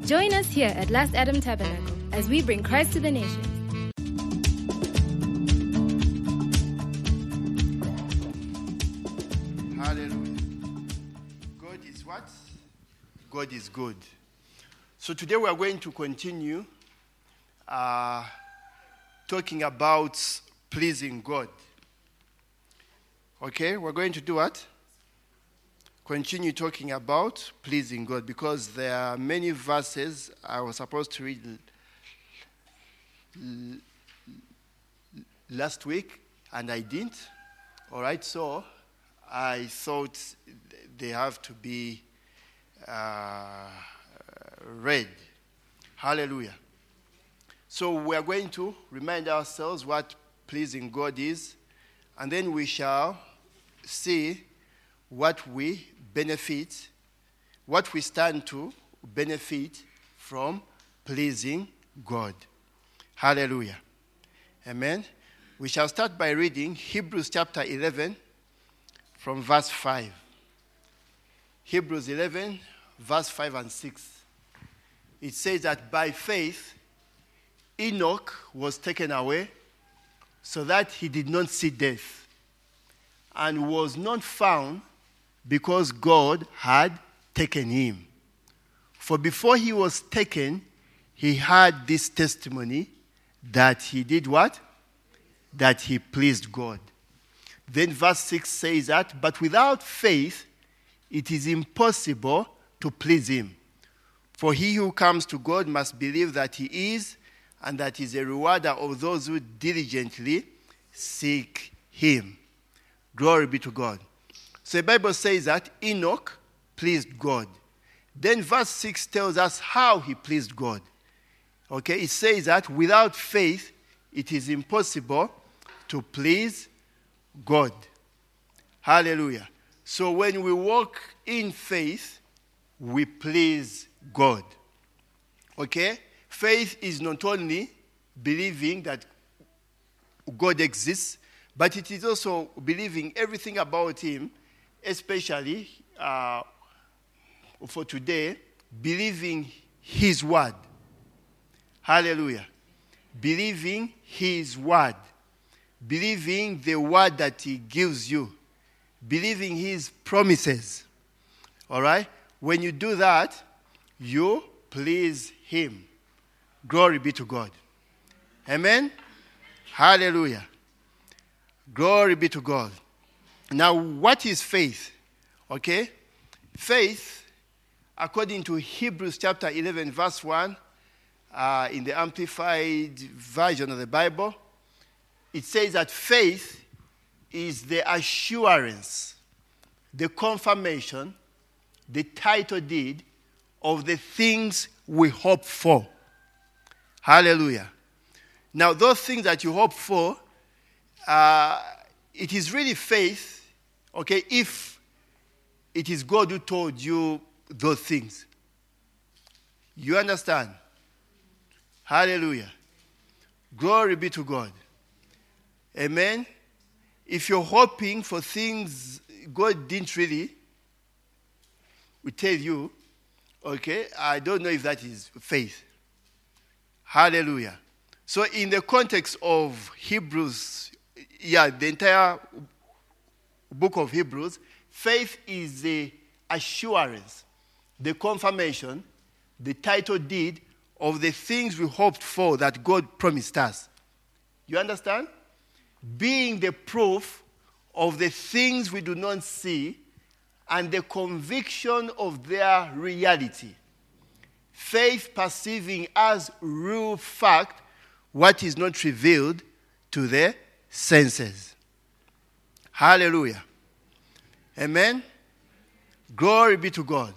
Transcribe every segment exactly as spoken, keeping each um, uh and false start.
Join us here at Last Adam Tabernacle as we bring Christ to the nations. Hallelujah. God is what? God is good. So today we are going to continue uh, talking about pleasing God. Okay, we're going to do what? Continue talking about pleasing God, because there are many verses I was supposed to read l- l- last week and I didn't. All right, so I thought they have to be uh, read. Hallelujah. So we are going to remind ourselves what pleasing God is, and then we shall see what we benefit, what we stand to benefit from pleasing God. Hallelujah. Amen. We shall start by reading Hebrews chapter eleven from verse five. Hebrews eleven, verse five and six. It says that by faith, Enoch was taken away so that he did not see death, and was not found because God had taken him. For before he was taken, he had this testimony that he did what? That he pleased God. Then verse six says that, but without faith, it is impossible to please him. For he who comes to God must believe that he is, and that he is a rewarder of those who diligently seek him. Glory be to God. So the Bible says that Enoch pleased God. Then verse six tells us how he pleased God. Okay, it says that without faith, it is impossible to please God. Hallelujah. So when we walk in faith, we please God. Okay? Faith is not only believing that God exists, but it is also believing everything about him, especially uh, for today, believing his word. Hallelujah. Believing his word. Believing the word that he gives you. Believing his promises. All right? When you do that, you please him. Glory be to God. Amen? Hallelujah. Glory be to God. Now, what is faith? Okay? Faith, according to Hebrews chapter eleven, verse one, uh, in the Amplified version of the Bible, it says that faith is the assurance, the confirmation, the title deed of the things we hope for. Hallelujah. Now, those things that you hope for, uh, it is really faith, okay, if it is God who told you those things. You understand? Hallelujah. Glory be to God. Amen. If you're hoping for things God didn't really we tell you, okay, I don't know if that is faith. Hallelujah. So in the context of Hebrews, yeah, the entire book of Hebrews, faith is the assurance, the confirmation, the title deed of the things we hoped for that God promised us. You understand? Being the proof of the things we do not see and the conviction of their reality. Faith perceiving as real fact what is not revealed to the senses. Hallelujah. Amen. Glory be to God.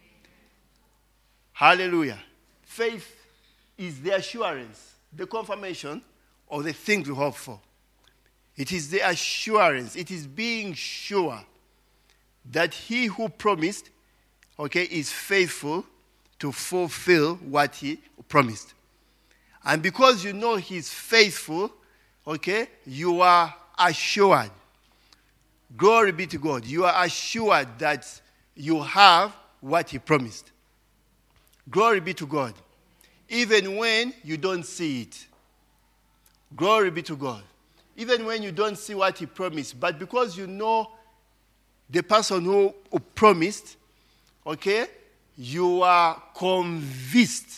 Hallelujah. Faith is the assurance, the confirmation of the things we hope for. It is the assurance, it is being sure that he who promised, okay, is faithful to fulfill what he promised. And because you know he's faithful, okay, you are assured. Glory be to God. You are assured that you have what he promised. Glory be to God. Even when you don't see it. Glory be to God. Even when you don't see what he promised. But because you know the person who, who promised, okay, you are convinced,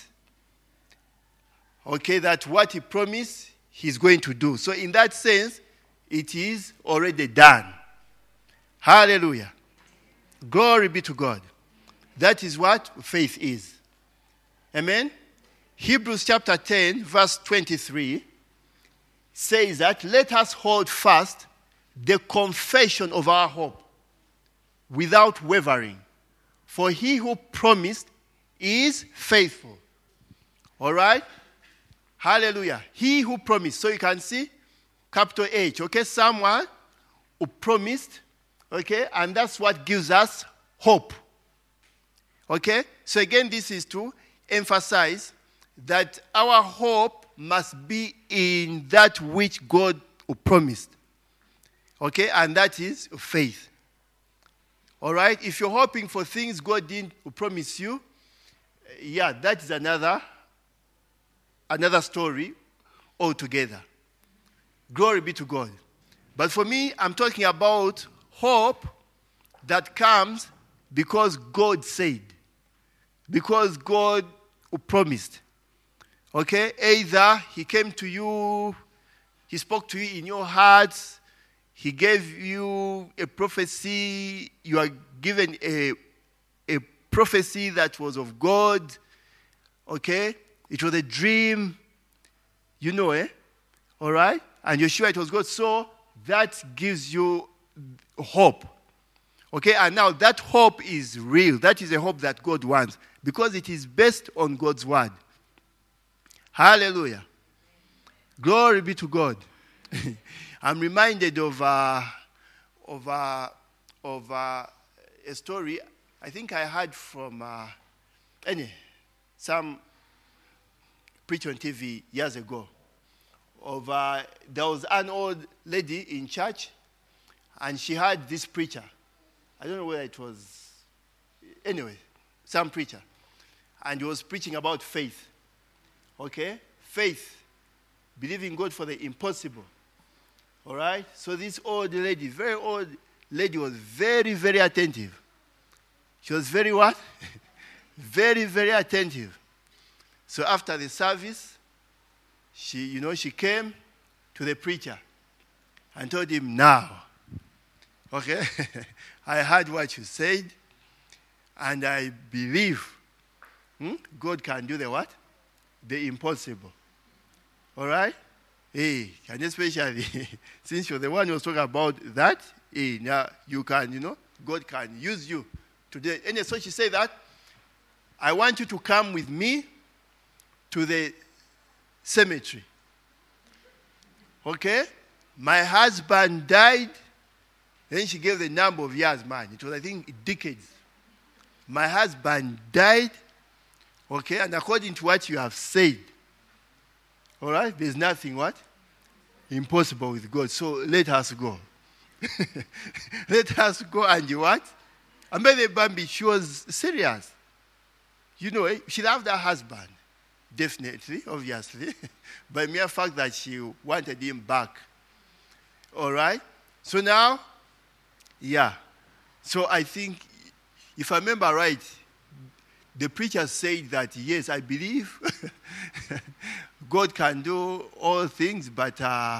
okay, that what he promised, he's going to do. So in that sense, it is already done. Hallelujah. Glory be to God. That is what faith is. Amen? Hebrews chapter ten, verse twenty-three, says that, let us hold fast the confession of our hope without wavering. For he who promised is faithful. All right? Hallelujah. He who promised. So you can see capital H, okay? Someone who promised, okay? And that's what gives us hope. Okay? So again, this is to emphasize that our hope must be in that which God promised. Okay? And that is faith. All right? If you're hoping for things God didn't promise you, yeah, that is another, another story altogether. Glory be to God. But for me, I'm talking about hope that comes because God said. Because God promised. Okay? Either he came to you, he spoke to you in your heart, he gave you a prophecy, you are given a, a prophecy that was of God. Okay? It was a dream. You know, eh? All right? And you're sure it was God. So that gives you hope. Okay? And now that hope is real. That is a hope that God wants. Because it is based on God's word. Hallelujah. Glory be to God. I'm reminded of, uh, of, uh, of uh, a story I think I heard from uh, any, some preacher on T V years ago. Of uh, there was an old lady in church, and she had this preacher. I don't know whether it was, anyway, some preacher. And he was preaching about faith. Okay? Faith. Believing God for the impossible. All right? So this old lady, very old lady, was very, very attentive. She was very what? very, very attentive. So after the service, she, you know, she came to the preacher and told him, now, okay, I heard what you said, and I believe hmm, God can do the what? The impossible. All right? Hey, and especially since you're the one who was talking about that, hey, now you can, you know, God can use you today. And so she said that, I want you to come with me to the cemetery. Okay? My husband died. Then she gave the number of years, man. It was, I think, decades. My husband died. Okay? And according to what you have said, all right, there's nothing what? Impossible with God. So let us go. Let us go and you what? And by the Bambi, she was serious. You know, she loved her husband. Definitely, obviously. By mere fact that she wanted him back. All right? So now, yeah. So I think, if I remember right, the preacher said that, yes, I believe God can do all things, but, uh,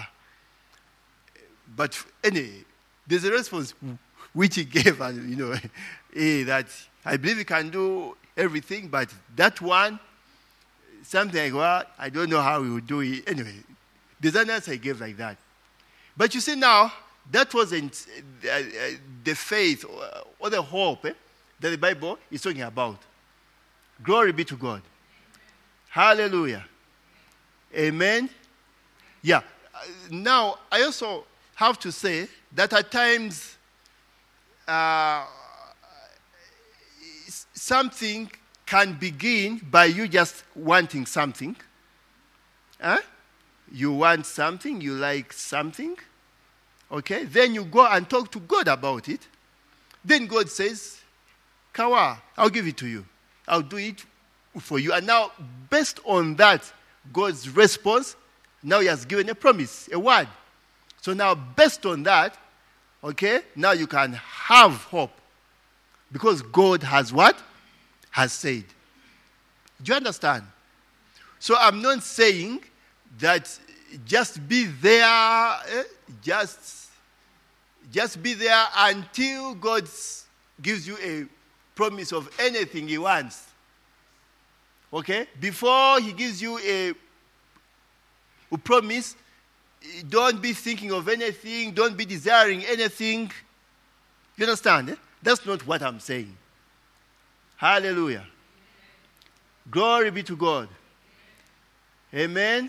but anyway, there's a response which he gave, and you know, eh, that I believe he can do everything, but that one, something like, well, I don't know how he would do it. Anyway, there's an answer he gave like that. But you see now, that wasn't uh, uh, the faith or, or the hope eh, that the Bible is talking about. Glory be to God. Hallelujah. Amen. Yeah. Uh, now, I also have to say that at times, uh, something can begin by you just wanting something. Huh? You want something, you like something. Okay? Then you go and talk to God about it. Then God says, Kawa, I'll give it to you. I'll do it for you. And now, based on that, God's response, now he has given a promise, a word. So now, based on that, okay, now you can have hope. Because God has what? Has said. Do you understand? So I'm not saying that just be there, eh, just, just be there until God gives you a promise of anything he wants. Okay? Before he gives you a, a promise, don't be thinking of anything, don't be desiring anything. You understand? Eh? That's not what I'm saying. Hallelujah. Glory be to God. Amen.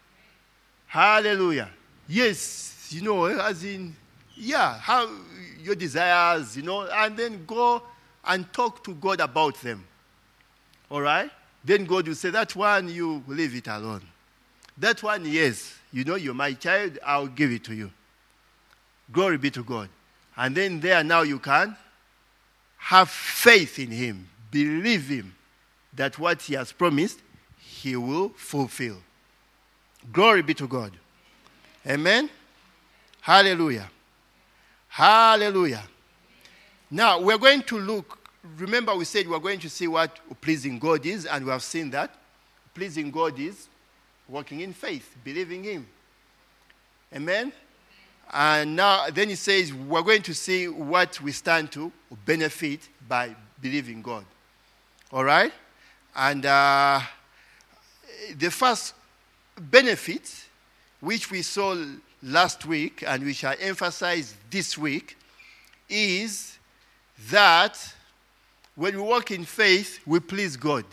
Hallelujah. Yes, you know, as in, yeah, how your desires, you know, and then go and talk to God about them. All right? Then God will say, that one, you leave it alone. That one, yes, you know, you're my child, I'll give it to you. Glory be to God. And then there now you can have faith in him. Believe him that what he has promised, he will fulfill. Glory be to God. Amen. Hallelujah. Hallelujah. Now, we're going to look. Remember, we said we're going to see what pleasing God is, and we have seen that. Pleasing God is walking in faith, believing him. Amen. And now, then he says, we're going to see what we stand to benefit by believing God. All right? And uh, the first benefit, which we saw last week and which I emphasize this week, is that when we walk in faith, we please God.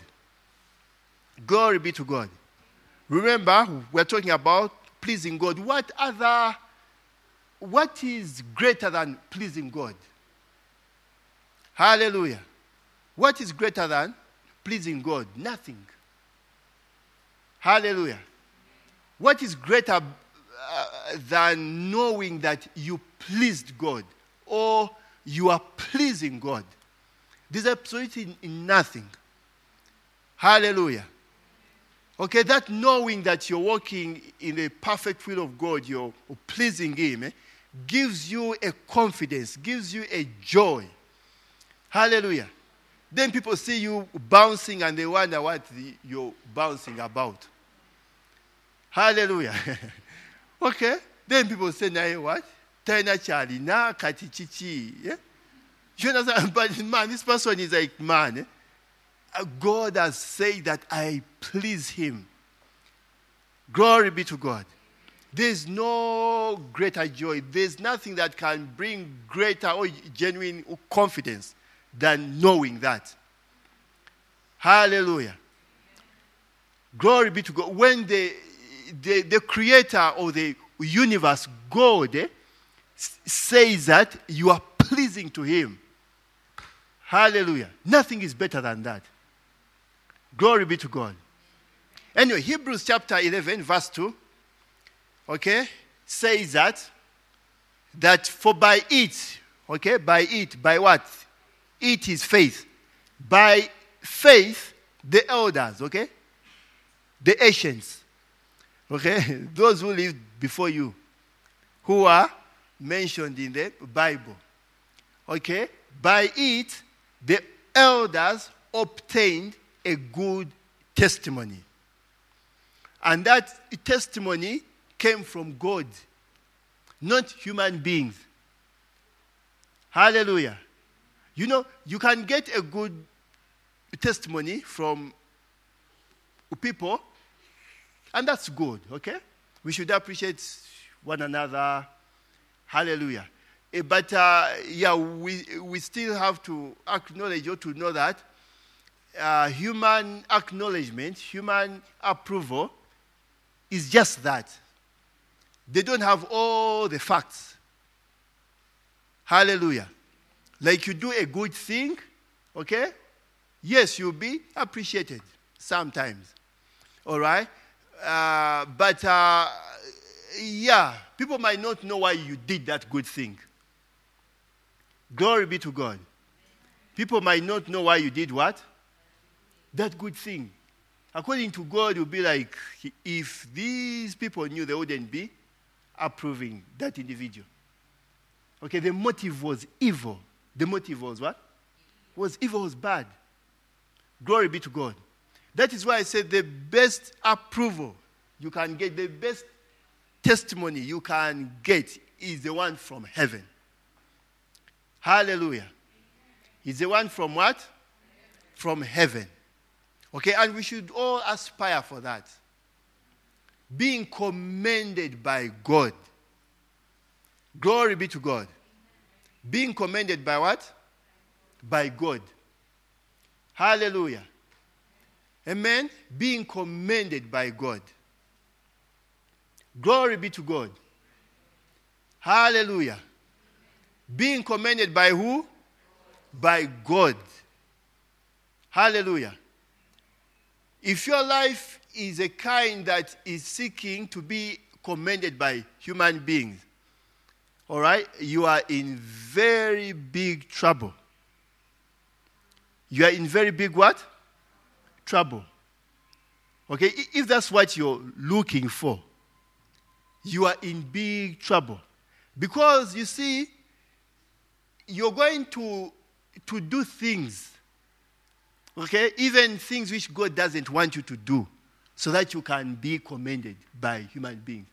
Glory be to God. Remember, we're talking about pleasing God. What other, what is greater than pleasing God? Hallelujah. What is greater than pleasing God? Nothing. Hallelujah. What is greater uh, than knowing that you pleased God or you are pleasing God? There's absolutely nothing. Hallelujah. Okay, that knowing that you're walking in the perfect will of God, you're pleasing him, eh, gives you a confidence, gives you a joy. Hallelujah. Then people see you bouncing and they wonder what the, you're bouncing about. Hallelujah. Okay. Then people say, now what? Taina chali na kati chichi. Yeah? You understand? But man, this person is like, man, eh? God has said that I please him. Glory be to God. There's no greater joy. There's nothing that can bring greater or genuine confidence than knowing that. Hallelujah. Glory be to God. When the, the, the creator of the universe, God, eh, says that you are pleasing to him. Hallelujah. Nothing is better than that. Glory be to God. Anyway, Hebrews chapter eleven, verse two, okay, says that, that for by it, okay, by it, by what? It is faith. By faith, the elders, okay, the ancients, okay, those who lived before you, who are mentioned in the Bible, okay, by it, the elders obtained a good testimony. And that testimony came from God, not human beings. Hallelujah. You know, you can get a good testimony from people, and that's good, okay? We should appreciate one another. Hallelujah. Eh, But, uh, yeah, we, we still have to acknowledge or to know that uh, human acknowledgement, human approval is just that. They don't have all the facts. Hallelujah. Like you do a good thing, okay? Yes, you'll be appreciated sometimes. All right? Uh, but, uh, yeah, people might not know why you did that good thing. Glory be to God. People might not know why you did what? that good thing. According to God, it would be like if these people knew, they wouldn't be approving that individual. Okay, the motive was evil. The motive was what? Was evil, was bad. Glory be to God. That is why I said the best approval you can get, the best testimony you can get is the one from heaven. Hallelujah. Is the one from what? From heaven. Okay, and we should all aspire for that. Being commended by God. Glory be to God. Being commended by what? By God. Hallelujah. Amen. Being commended by God. Glory be to God. Hallelujah. Being commended by who? By God. Hallelujah. If your life is a kind that is seeking to be commended by human beings, all right, you are in very big trouble. You are in very big what? Trouble. Okay, if that's what you're looking for, you are in big trouble. Because, you see, you're going to, to do things, okay, even things which God doesn't want you to do, so that you can be commended by human beings.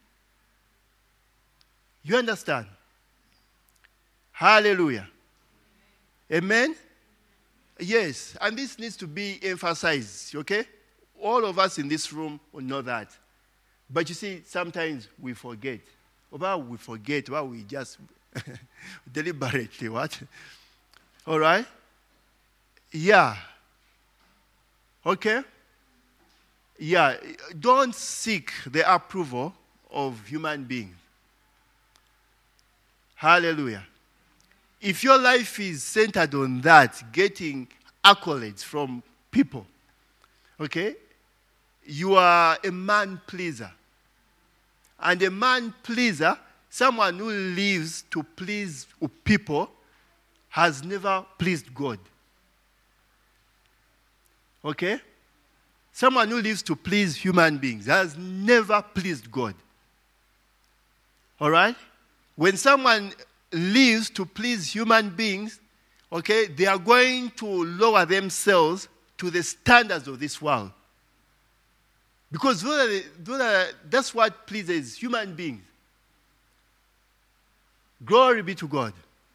You understand? Hallelujah. Amen? Yes, and this needs to be emphasized, okay? All of us in this room will know that. But you see, sometimes we forget. Or we forget, or we just deliberately, what? All right? Yeah. Okay? Yeah. Don't seek the approval of human beings. Hallelujah. If your life is centered on that, getting accolades from people, okay, you are a man pleaser. And a man pleaser, someone who lives to please people, has never pleased God. Okay? Someone who lives to please human beings has never pleased God. All right? When someone lives to please human beings, okay, they are going to lower themselves to the standards of this world. Because those are the, those are, that's what pleases human beings. Glory be to God.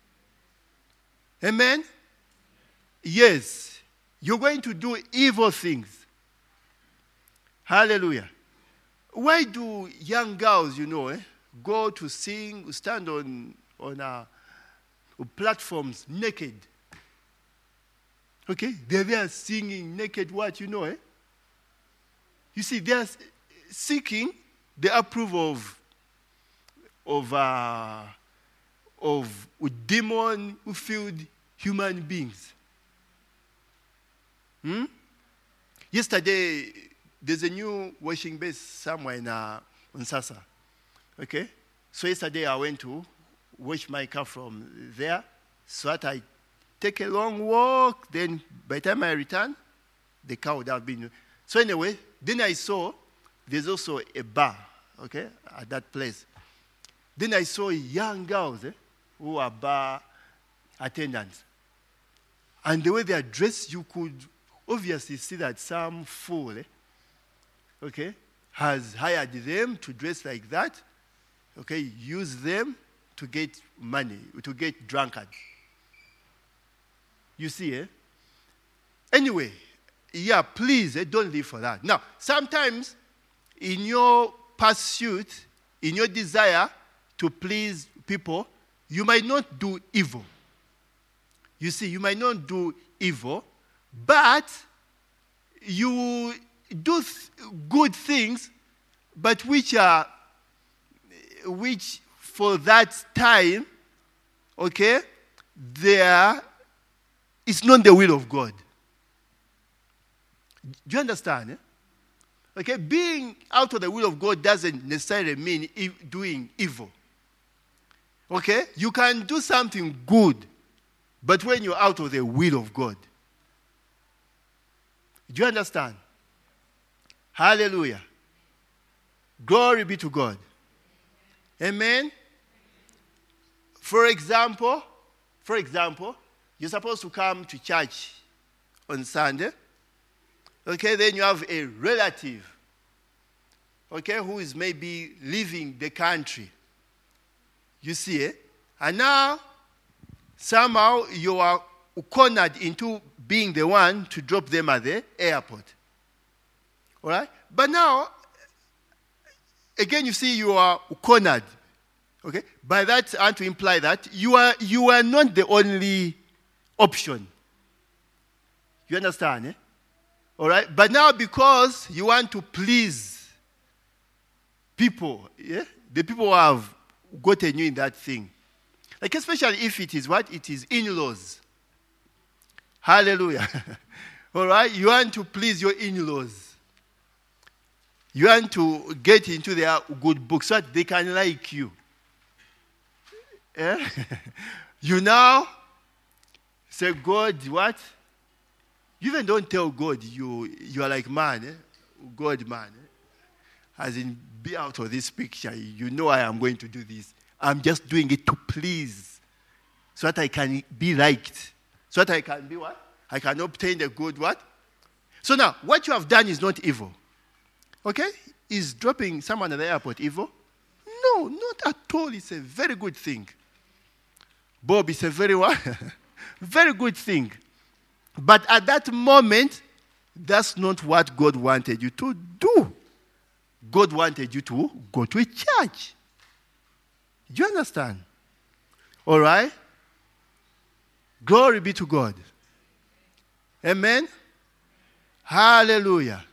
Amen? Yes. You're going to do evil things. Hallelujah. Why do young girls, you know, eh, go to sing, stand on, on uh, platforms naked? Okay? They're there singing naked what, you know, eh? You see, they're seeking the approval of, of, uh, of demon-filled human beings. Hmm? Yesterday, there's a new washing base somewhere in uh, Nsasa. Okay? So yesterday I went to wash my car from there, so that I take a long walk, then by the time I return, the car would have been... So anyway, then I saw there's also a bar, okay, at that place. Then I saw young girls eh, who are bar attendants. And the way they are dressed, you could obviously see that some fool, eh, okay, has hired them to dress like that, okay, use them to get money, to get drunkard. You see, eh? Anyway, yeah, please, eh, don't live for that. Now, sometimes in your pursuit, in your desire to please people, you might not do evil. You see, you might not do evil, but you do th- good things, but which are, which for that time, okay, there is not the will of God. Do you understand? Eh? Okay, being out of the will of God doesn't necessarily mean e- doing evil. Okay, you can do something good, but when you're out of the will of God. Do you understand? Hallelujah. Glory be to God. Amen. For example, for example, you're supposed to come to church on Sunday. Okay, then you have a relative, okay, who is maybe leaving the country. You see, eh? And now, somehow you are cornered into being the one to drop them at the airport. All right? But now, again, you see, you are cornered. Okay? By that, I want to imply that you are, you are not the only option. You understand, eh? All right? But now, because you want to please people, yeah? The people who have gotten you in that thing. Like, especially if it is what? It is in-laws. Hallelujah. All right? You want to please your in-laws. You want to get into their good books so that they can like you. Yeah? You now say, God, what? You even don't tell God you, you are like man, eh? God man. Eh? As in, be out of this picture. You know I am going to do this. I'm just doing it to please. So that I can be liked. So that I can be what? I can obtain the good what? So now, what you have done is not evil. Okay? Is dropping someone at the airport evil? No, not at all. It's a very good thing. Bob, it's a very what? Very good thing. But at that moment, that's not what God wanted you to do. God wanted you to go to a church. Do you understand? All right? Glory be to God. Amen? Hallelujah.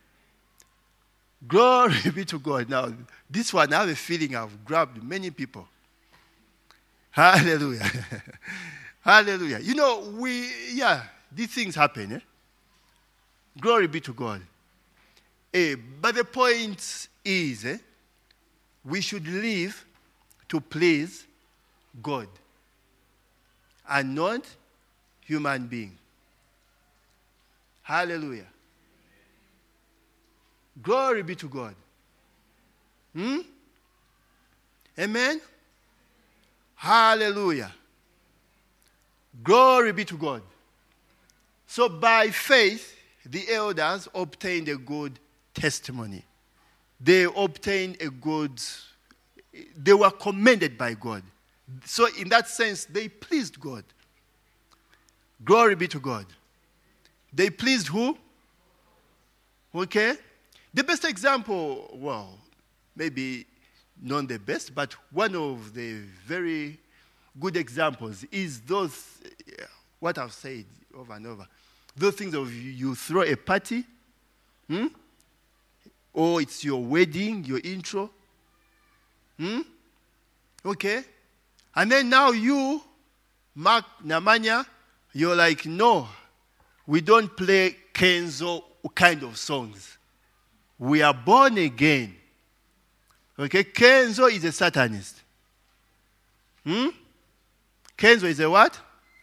Glory be to God. Now, this one, I have a feeling I've grabbed many people. Hallelujah. Hallelujah. You know, we, yeah, these things happen. Eh? Glory be to God. Eh, but the point is, eh, we should live to please God and not human being. Hallelujah. Glory be to God. Hmm? Amen? Hallelujah. Glory be to God. So by faith, the elders obtained a good testimony. They obtained a good, they were commended by God. So in that sense, they pleased God. Glory be to God. They pleased who? Okay? The best example, well, maybe not the best, but one of the very good examples is those, what I've said over and over. Those things of you throw a party, hmm? Or it's your wedding, your intro. Hmm? Okay? And then now you, Mark Namanya, you're like, no, we don't play Kenzo kind of songs. We are born again. Okay? Kenzo is a Satanist. Hmm? Kenzo is a what?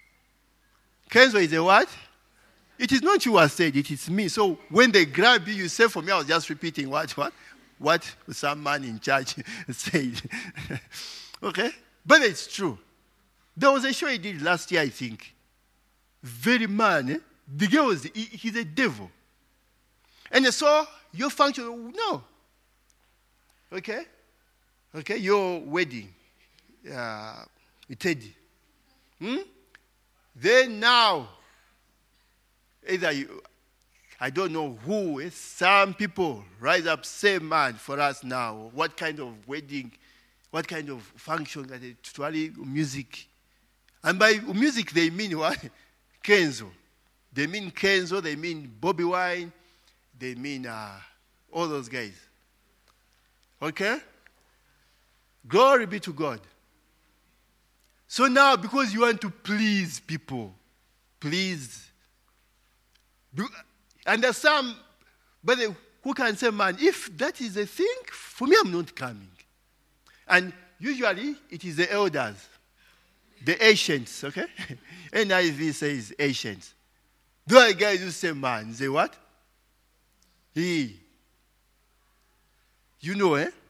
Kenzo is a what? It is not you who has said it, it's me. So when they grab you, you say for me, I was just repeating what, what, what some man in church said. Okay? But it's true. There was a show he did last year, I think. Very man, eh? The guy was, he, he's a devil. And so, your function, no. Okay? Okay, your wedding. Uh, with Teddy. Hmm? Then now, either you, I don't know who, eh? Some people rise up, say, man, for us now, what kind of wedding, what kind of function, actually music. And by music, they mean what? Kenzo. They mean Kenzo, they mean Bobby Wine, they mean uh, all those guys. Okay? Glory be to God. So now, because you want to please people, please. And there's some, but who can say, man, if that is a thing, for me, I'm not coming. And usually, it is the elders, the ancients, okay? N I V says ancients. The other guy just say, man, say what? He. You know, eh?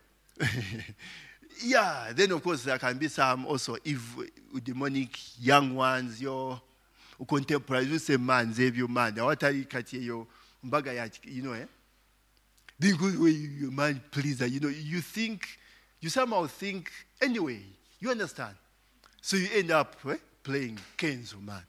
Yeah, then of course there can be some also evil, demonic young ones, your contemporary, you say man, Xavier man, what are you catching your mbaga, you know, eh? Then go away, you man, please, you know, you think, you somehow think, anyway, you understand? So you end up eh, playing Kenzo, man.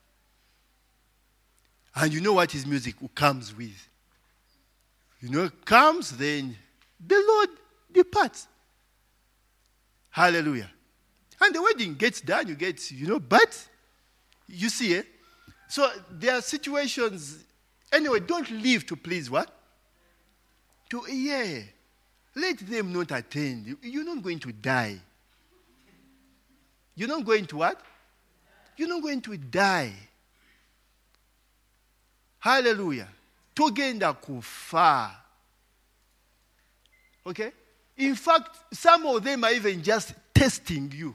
And you know what his music comes with? You know, it comes, then the Lord departs. Hallelujah. And the wedding gets done, you get, you know, but you see, eh? So there are situations, anyway, don't live to please what? To, yeah. Let them not attend. You're not going to die. You're not going to what? You're not going to die. Hallelujah. Togenda kufa. Okay? In fact, some of them are even just testing you.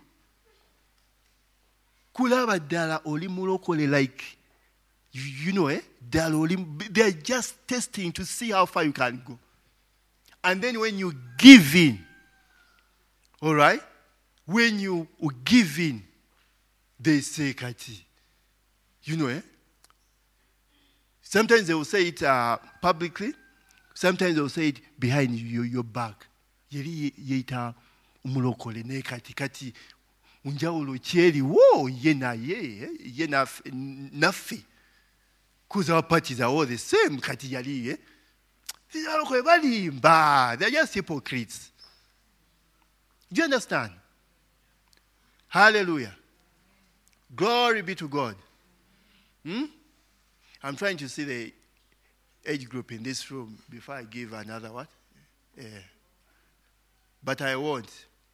Kulaba dala oli mulokole like, you, you know, eh? Dala oli, they're just testing to see how far you can go. And then when you give in, all right? When you give in, they say, Kati, you know, eh? Sometimes they will say it uh, publicly. Sometimes they will say it behind you, your back. Yeri yeta umulokole ne kati kati unjaulo cheri wo yena ye yena nafi. Because our parties are all the same kati yali eh. These are all they're just hypocrites. Do you understand? Hallelujah. Glory be to God. Hmm? I'm trying to see the age group in this room before I give another what? Yeah. But I won't.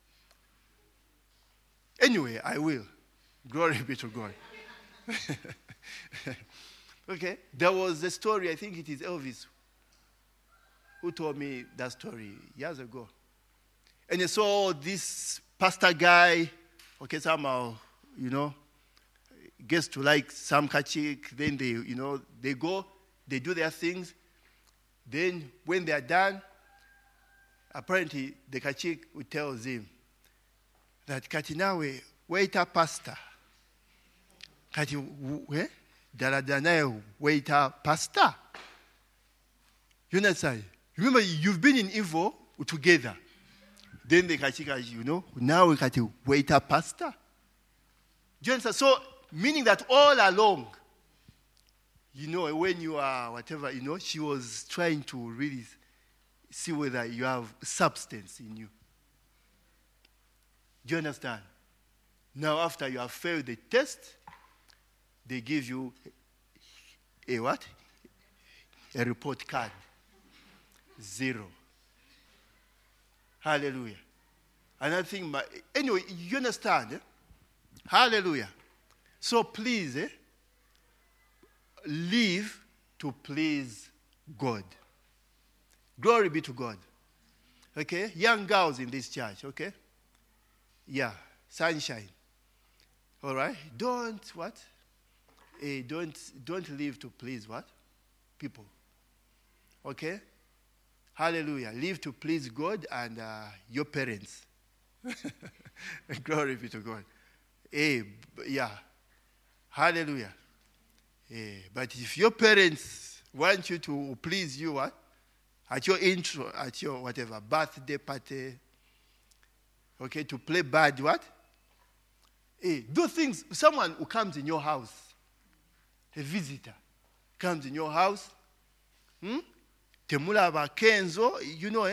Anyway, I will. Glory be to God. Okay. There was a story, I think it is Elvis, who told me that story years ago. And I saw this pastor guy, okay, somehow, you know, gets to like some kachik, then they, you know, they go, they do their things. Then when they are done, apparently the kachik tells him that kati nawe waiter pastor. Kati we daladanae waiter pastor. You understand? Remember, you've been in evil together. Then the kachika, you know, now we kati waiter pastor. Do you understand? So meaning that all along, you know, when you are whatever, you know, she was trying to really see whether you have substance in you. Do you understand? Now, after you have failed the test, they give you a what? A report card. Zero. Hallelujah. Another thing, anyway, you understand? Eh? Hallelujah. So please, eh, live to please God. Glory be to God. Okay? Young girls in this church, okay? Yeah, sunshine. All right? Don't, what? Eh, don't, don't live to please what? People. Okay? Hallelujah. Live to please God and uh, your parents. Glory be to God. Eh, yeah. Hallelujah. Eh, but if your parents want you to please you, what? At your intro, at your whatever, birthday party, okay, to play bad, what? Eh, those things, someone who comes in your house, a visitor, comes in your house, hmm? Temula Kenzo, you know, eh?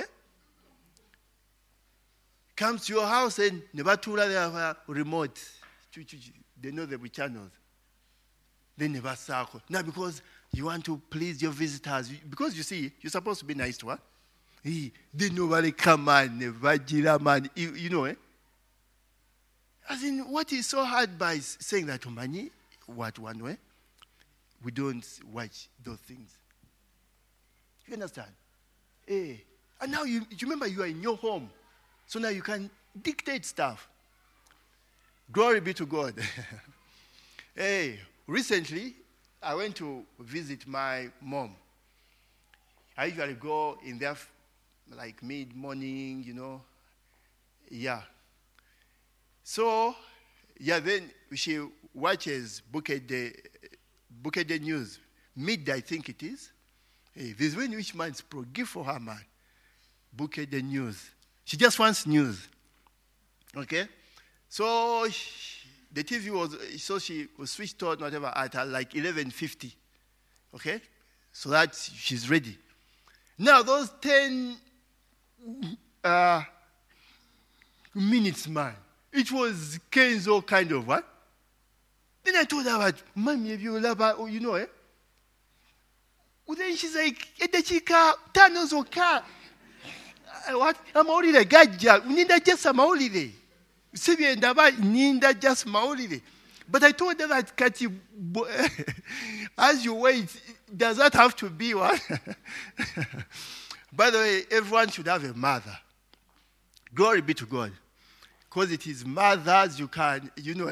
Comes to your house and nebatula their remote. They know the channels. They never circle. Now, because you want to please your visitors, because you see, you're supposed to be nice to her. They nobody come on, never man. You, you know, eh? As in, what is so hard by saying that to money? What one way? We don't watch those things. You understand? Eh. And now you, you remember you are in your home. So now you can dictate stuff. Glory be to God. Hey, recently, I went to visit my mom. I usually go in there f- like mid-morning, you know. Yeah. So, yeah, then she watches Bukit the, Bukit the News. Midday, I think it is. Hey, this when which man is pro. Give for her, man. Bukit the News. She just wants news. Okay? So, she, the T V was, so she was switched on, whatever, at uh, like eleven fifty. Okay? So that she's ready. Now, those ten uh, minutes, man, it was Kenzo kind of what? Then I told her, Mommy, if you love her, oh, you know, eh? Well, then she's like, Edechika, Tano's car. What? I'm already a gadget. We need just a holiday. Sylvia and Dava need just my holiday. But I told her that, Kati, as you wait, does that have to be what? By the way, everyone should have a mother. Glory be to God. Because it is mothers you can, you know.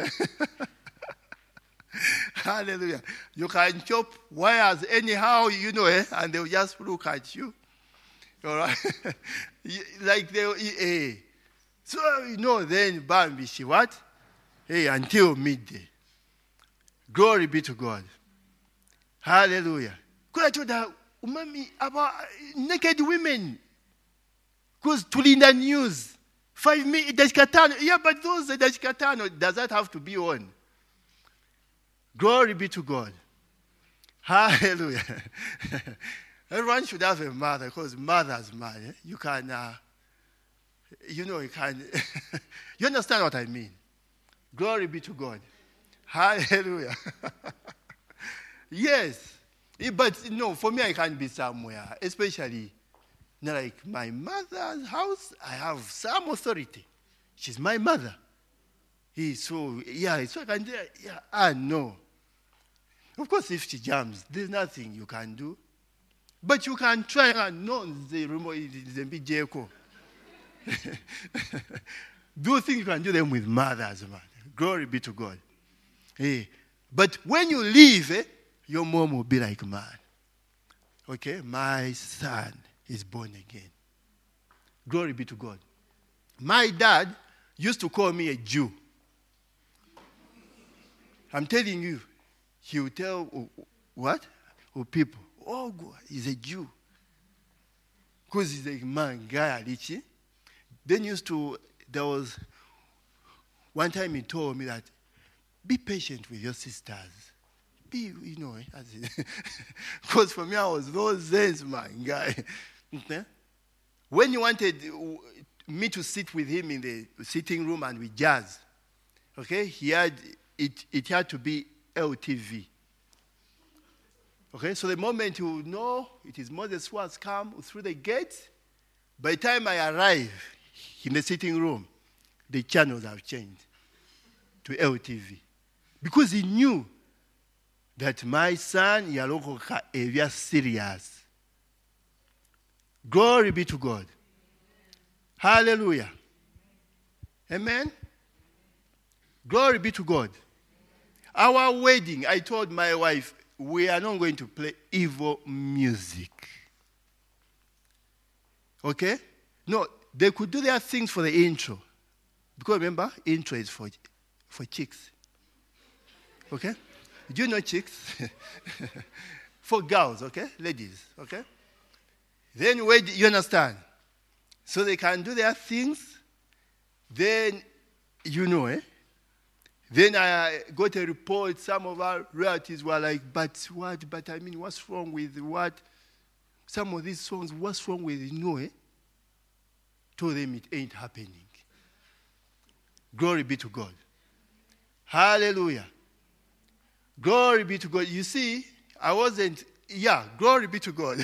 Hallelujah. You can chop wires anyhow, you know, eh? And they'll just look at you. All right? Like they, eh. So, you know, then, Bambi, she what? Hey, until midday. Glory be to God. Hallelujah. Because I told her, Umami, about naked women. Because Tulinda News. Five minutes, Dashkatano. Yeah, but those Dashkatano, does that have to be on? Glory be to God. Hallelujah. Everyone should have a mother, because mother's man. Eh? You can, uh, you know, you can. You understand what I mean? Glory be to God. Hallelujah. Yes. But no, for me, I can't be somewhere, especially like my mother's house. I have some authority. She's my mother. He so yeah, so I can yeah, ah no. Of course, if she jams, there's nothing you can do. But you can try and no the remote the big Jericho. Do things you can do them with mothers, man. Glory be to God. Hey. But when you leave, eh, your mom will be like, man, okay, my son is born again. Glory be to God. My dad used to call me a Jew. I'm telling you, he will tell, what? Oh, people, oh, God, he's a Jew. Because he's a man, guy, Alichi. Then used to, there was, one time he told me that, be patient with your sisters. Be, you know, because for me, I was those days, man, guy. When he wanted me to sit with him in the sitting room and we jazz, okay, he had, it, it had to be L T V. Okay, so the moment you know it is Moses who has come through the gate, by the time I arrive in the sitting room, the channels have changed to L T V. Because he knew that my son, Yalokoka, is serious. Glory be to God. Hallelujah. Amen. Glory be to God. Our wedding, I told my wife, we are not going to play evil music. Okay? No, they could do their things for the intro. Because remember, intro is for, for chicks. Okay? Do you know chicks? For girls, okay? Ladies, okay? Then wait, you understand? So they can do their things. Then, you know, eh? Then I got a report. Some of our relatives were like, but what? But I mean, what's wrong with what? Some of these songs, what's wrong with, you know, eh? Told them it ain't happening. Glory be to God. Hallelujah. Glory be to God. You see, I wasn't, yeah, glory be to God.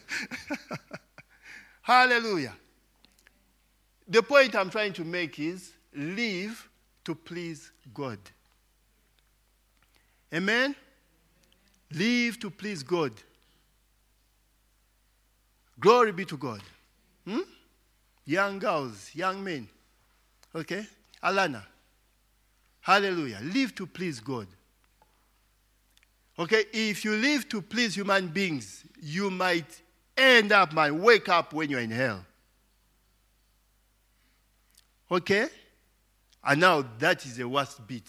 Hallelujah. The point I'm trying to make is live to please God. Amen? Live to please God. Glory be to God. Hmm? Young girls, young men. Okay? Alana. Hallelujah. Live to please God. Okay, if you live to please human beings, you might end up, man, wake up when you're in hell. Okay? And now that is the worst bit.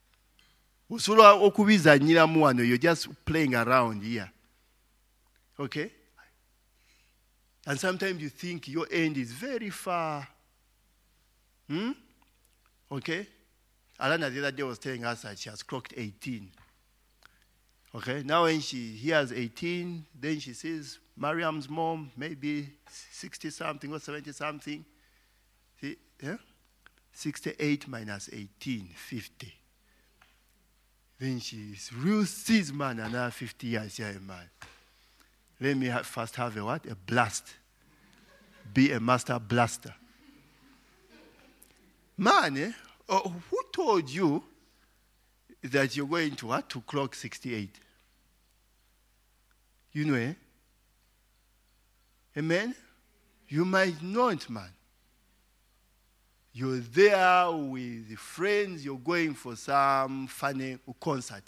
You're just playing around here. Okay? And sometimes you think your end is very far. Hmm? Okay? Alana the other day was telling us that she has clocked eighteen. Okay? Now when she hears eighteen, then she says, Mariam's mom, maybe sixty-something or seventy-something. See? Yeah? sixty-eight minus eighteen, fifty. Then she real sees man another fifty years. Yeah, man. Let me have, first have a what? A blast. Be a master blaster. Man, eh? Oh, who told you that you're going to what? To clock sixty-eight? You know, eh? Amen? You might not, man. You're there with friends, you're going for some funny concert.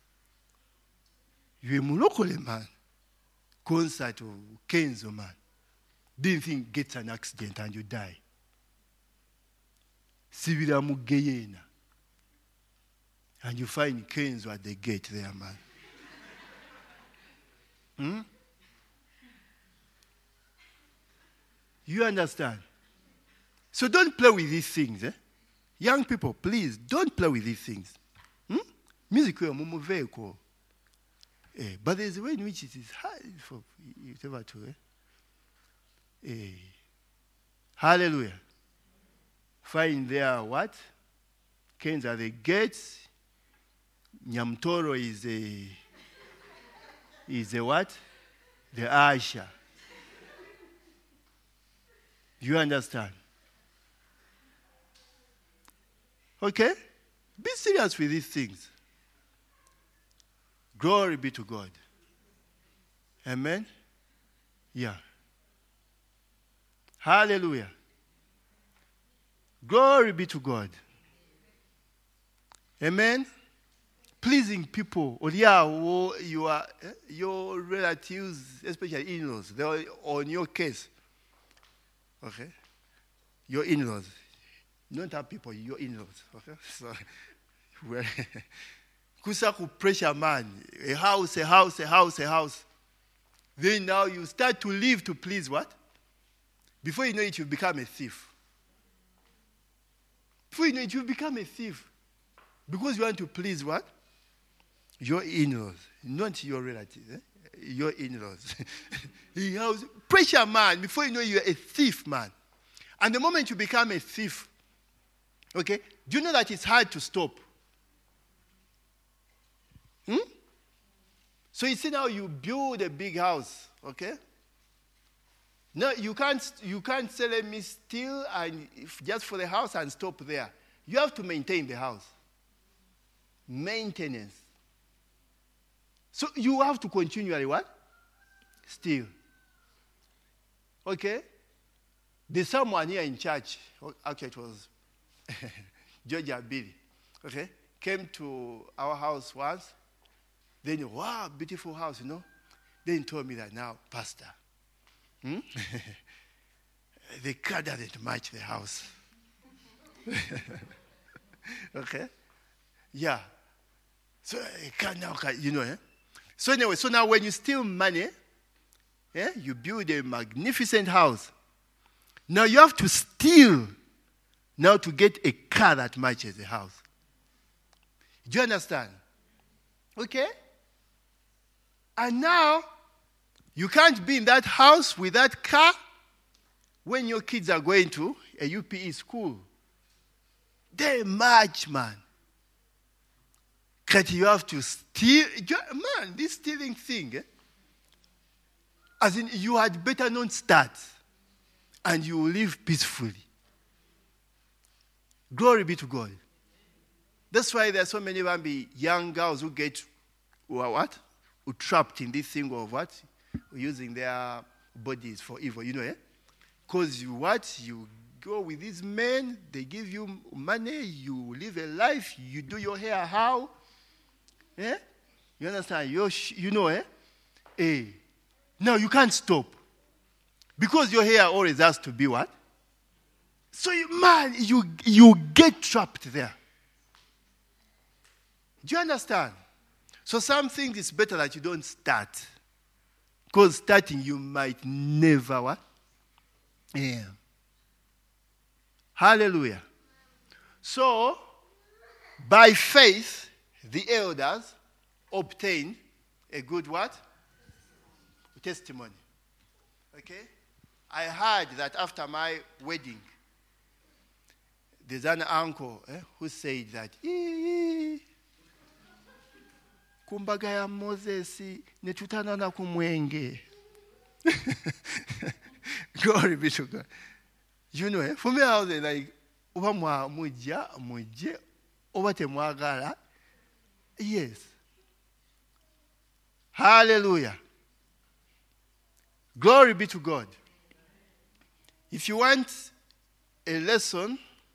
You're mulokole, man. Concert or Kenzo, man. Didn't think gets an accident and you die. Sibira mugeyena. And you find Kenzo at the gate there, man. Hmm? You understand? So don't play with these things. Eh? Young people, please, don't play with these things. Hmm? Music is a vehicle. Eh, but there's a way in which it is hard for you ever to. Eh? Eh. Hallelujah. Find there what? Canes are the gates. Nyamtoro is a is a what? The usher. You understand? Okay? Be serious with these things. Glory be to God. Amen? Yeah. Hallelujah. Glory be to God. Amen? Pleasing people. Or yeah, you are, your relatives, especially in-laws, they are on your case. Okay? Your in-laws. You don't have people, your in-laws. Okay? So, well, Kusaku pressure man. A house, a house, a house, a house. Then now you start to live to please what? Before you know it, you become a thief. Before you know it, you become a thief. Because you want to please what? Your in-laws, not your relatives. Eh? Your in-laws. He has pressure man. Before you know you're a thief, man. And the moment you become a thief, okay, do you know that it's hard to stop? Hmm? So you see now you build a big house, okay? No, you can't you can't say let me steal and if, just for the house and stop there. You have to maintain the house. Maintenance. So you have to continually what? Steal. Okay? There's someone here in church, actually it was Georgia Billy, okay? Came to our house once. Then, wow, beautiful house, you know. Then he told me that now, Pastor, hmm? the car doesn't match the house. Okay? Yeah. So, a car now, you know, eh? So anyway, so now when you steal money, eh, you build a magnificent house. Now you have to steal now to get a car that matches the house. Do you understand? Okay? And now, you can't be in that house with that car when your kids are going to a U P E school. They match, man. Because you have to steal. Man, this stealing thing, eh? As in, you had better not start. And you will live peacefully. Glory be to God. That's why there are so many young girls who get, who are what? Who trapped in this thing of what? Using their bodies for evil, you know, eh? Because you what? You go with these men, they give you money, you live a life, you do your hair how? Eh? You understand? You're, you know, eh? Eh. No, you can't stop. Because your hair always has to be what? So, you, man, you, you get trapped there. Do you understand? So some things it's better that you don't start. Because starting you might never what? Yeah. Hallelujah. So, by faith, the elders obtained a good what? Testimony. Okay? I heard that after my wedding, there's an uncle eh, who said that, kumbaga ya Moses netutanana kumwenge. Glory be to God. You know, eh, for me, I was like, uba mwa mujja, mujje, uba temwagala. Yes. Hallelujah. Glory be to God. If you want a lesson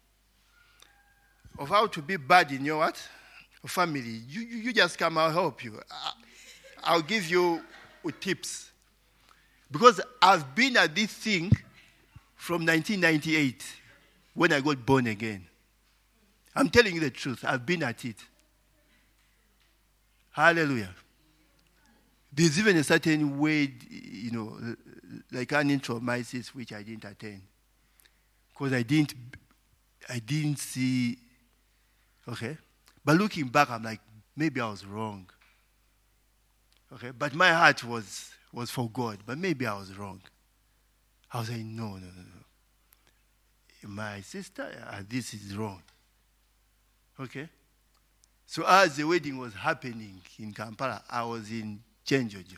of how to be bad in your what? Family, you, you, you just come, I'll help you. I'll give you tips. Because I've been at this thing from nineteen ninety-eight when I got born again. I'm telling you the truth. I've been at it. Hallelujah. There's even a certain way, you know, like an intro-mysis which I didn't attend. Because I didn't, I didn't see, okay? But looking back, I'm like, maybe I was wrong. Okay? But my heart was, was for God, but maybe I was wrong. I was like, no, no, no, no. My sister, uh, this is wrong. Okay? So as the wedding was happening in Kampala, I was in Chenjojo.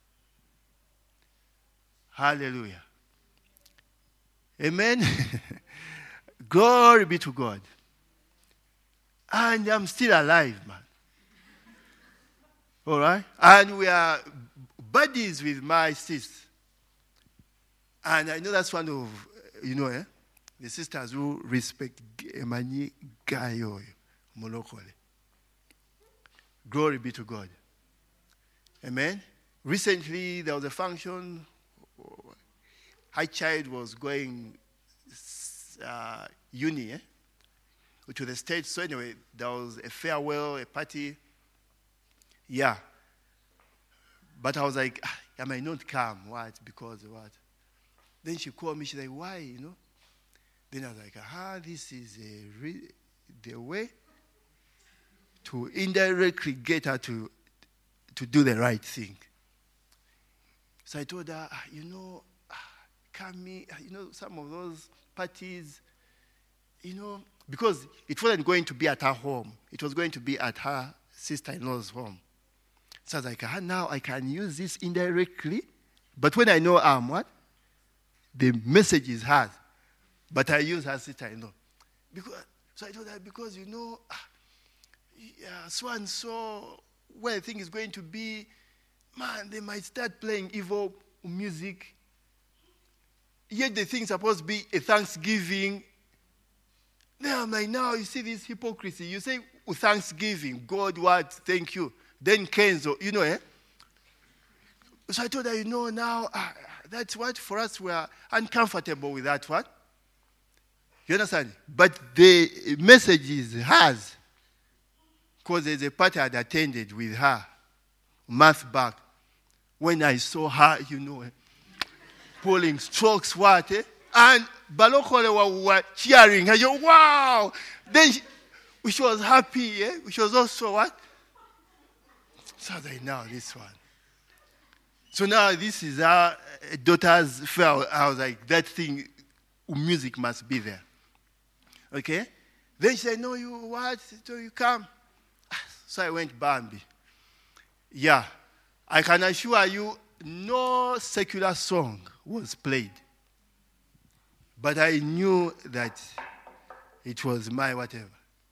Hallelujah. Amen. Glory be to God. And I'm still alive, man. All right? And we are buddies with my sis. And I know that's one of, you know, eh, the sisters who respect Emani Gayo Molokole. Glory be to God. Amen. Recently, there was a function. Her child was going uh, uni, eh, to the States. So anyway, there was a farewell, a party. Yeah. But I was like, ah, I might not come. What? Because what? Then she called me. She's like, why? You know? Then I was like, ah, this is a re- the way to indirectly get her to to do the right thing. So I told her, you know, Kami, you know, some of those parties, you know, because it wasn't going to be at her home. It was going to be at her sister-in-law's home. So I was like, ah, now I can use this indirectly. But when I know I'm what? The message is hers. But I use her sister-in-law. Because, so I told her, because, you know, yeah, so-and-so, where I think is going to be, man, they might start playing evil music. Yet the thing's supposed to be a Thanksgiving. Then I'm like, now you see this hypocrisy. You say Thanksgiving, God, what, thank you. Then Kenzo, you know, eh? So I told her, you know, now, uh, that's what, for us, we are uncomfortable with that, what? You understand? But the message is hers. Because there's a party I had attended with her, month back. When I saw her, you know, eh, pulling strokes, what, eh? And Balokole were cheering. I go, wow! Then she, she was happy, eh? She was also what? So I was like, now this one. So now this is our daughter's fair. I was like, that thing, music must be there. Okay? Then she said, no, you what? So you come. So I went Bambi. Yeah. I can assure you, no secular song was played. But I knew that it was my whatever.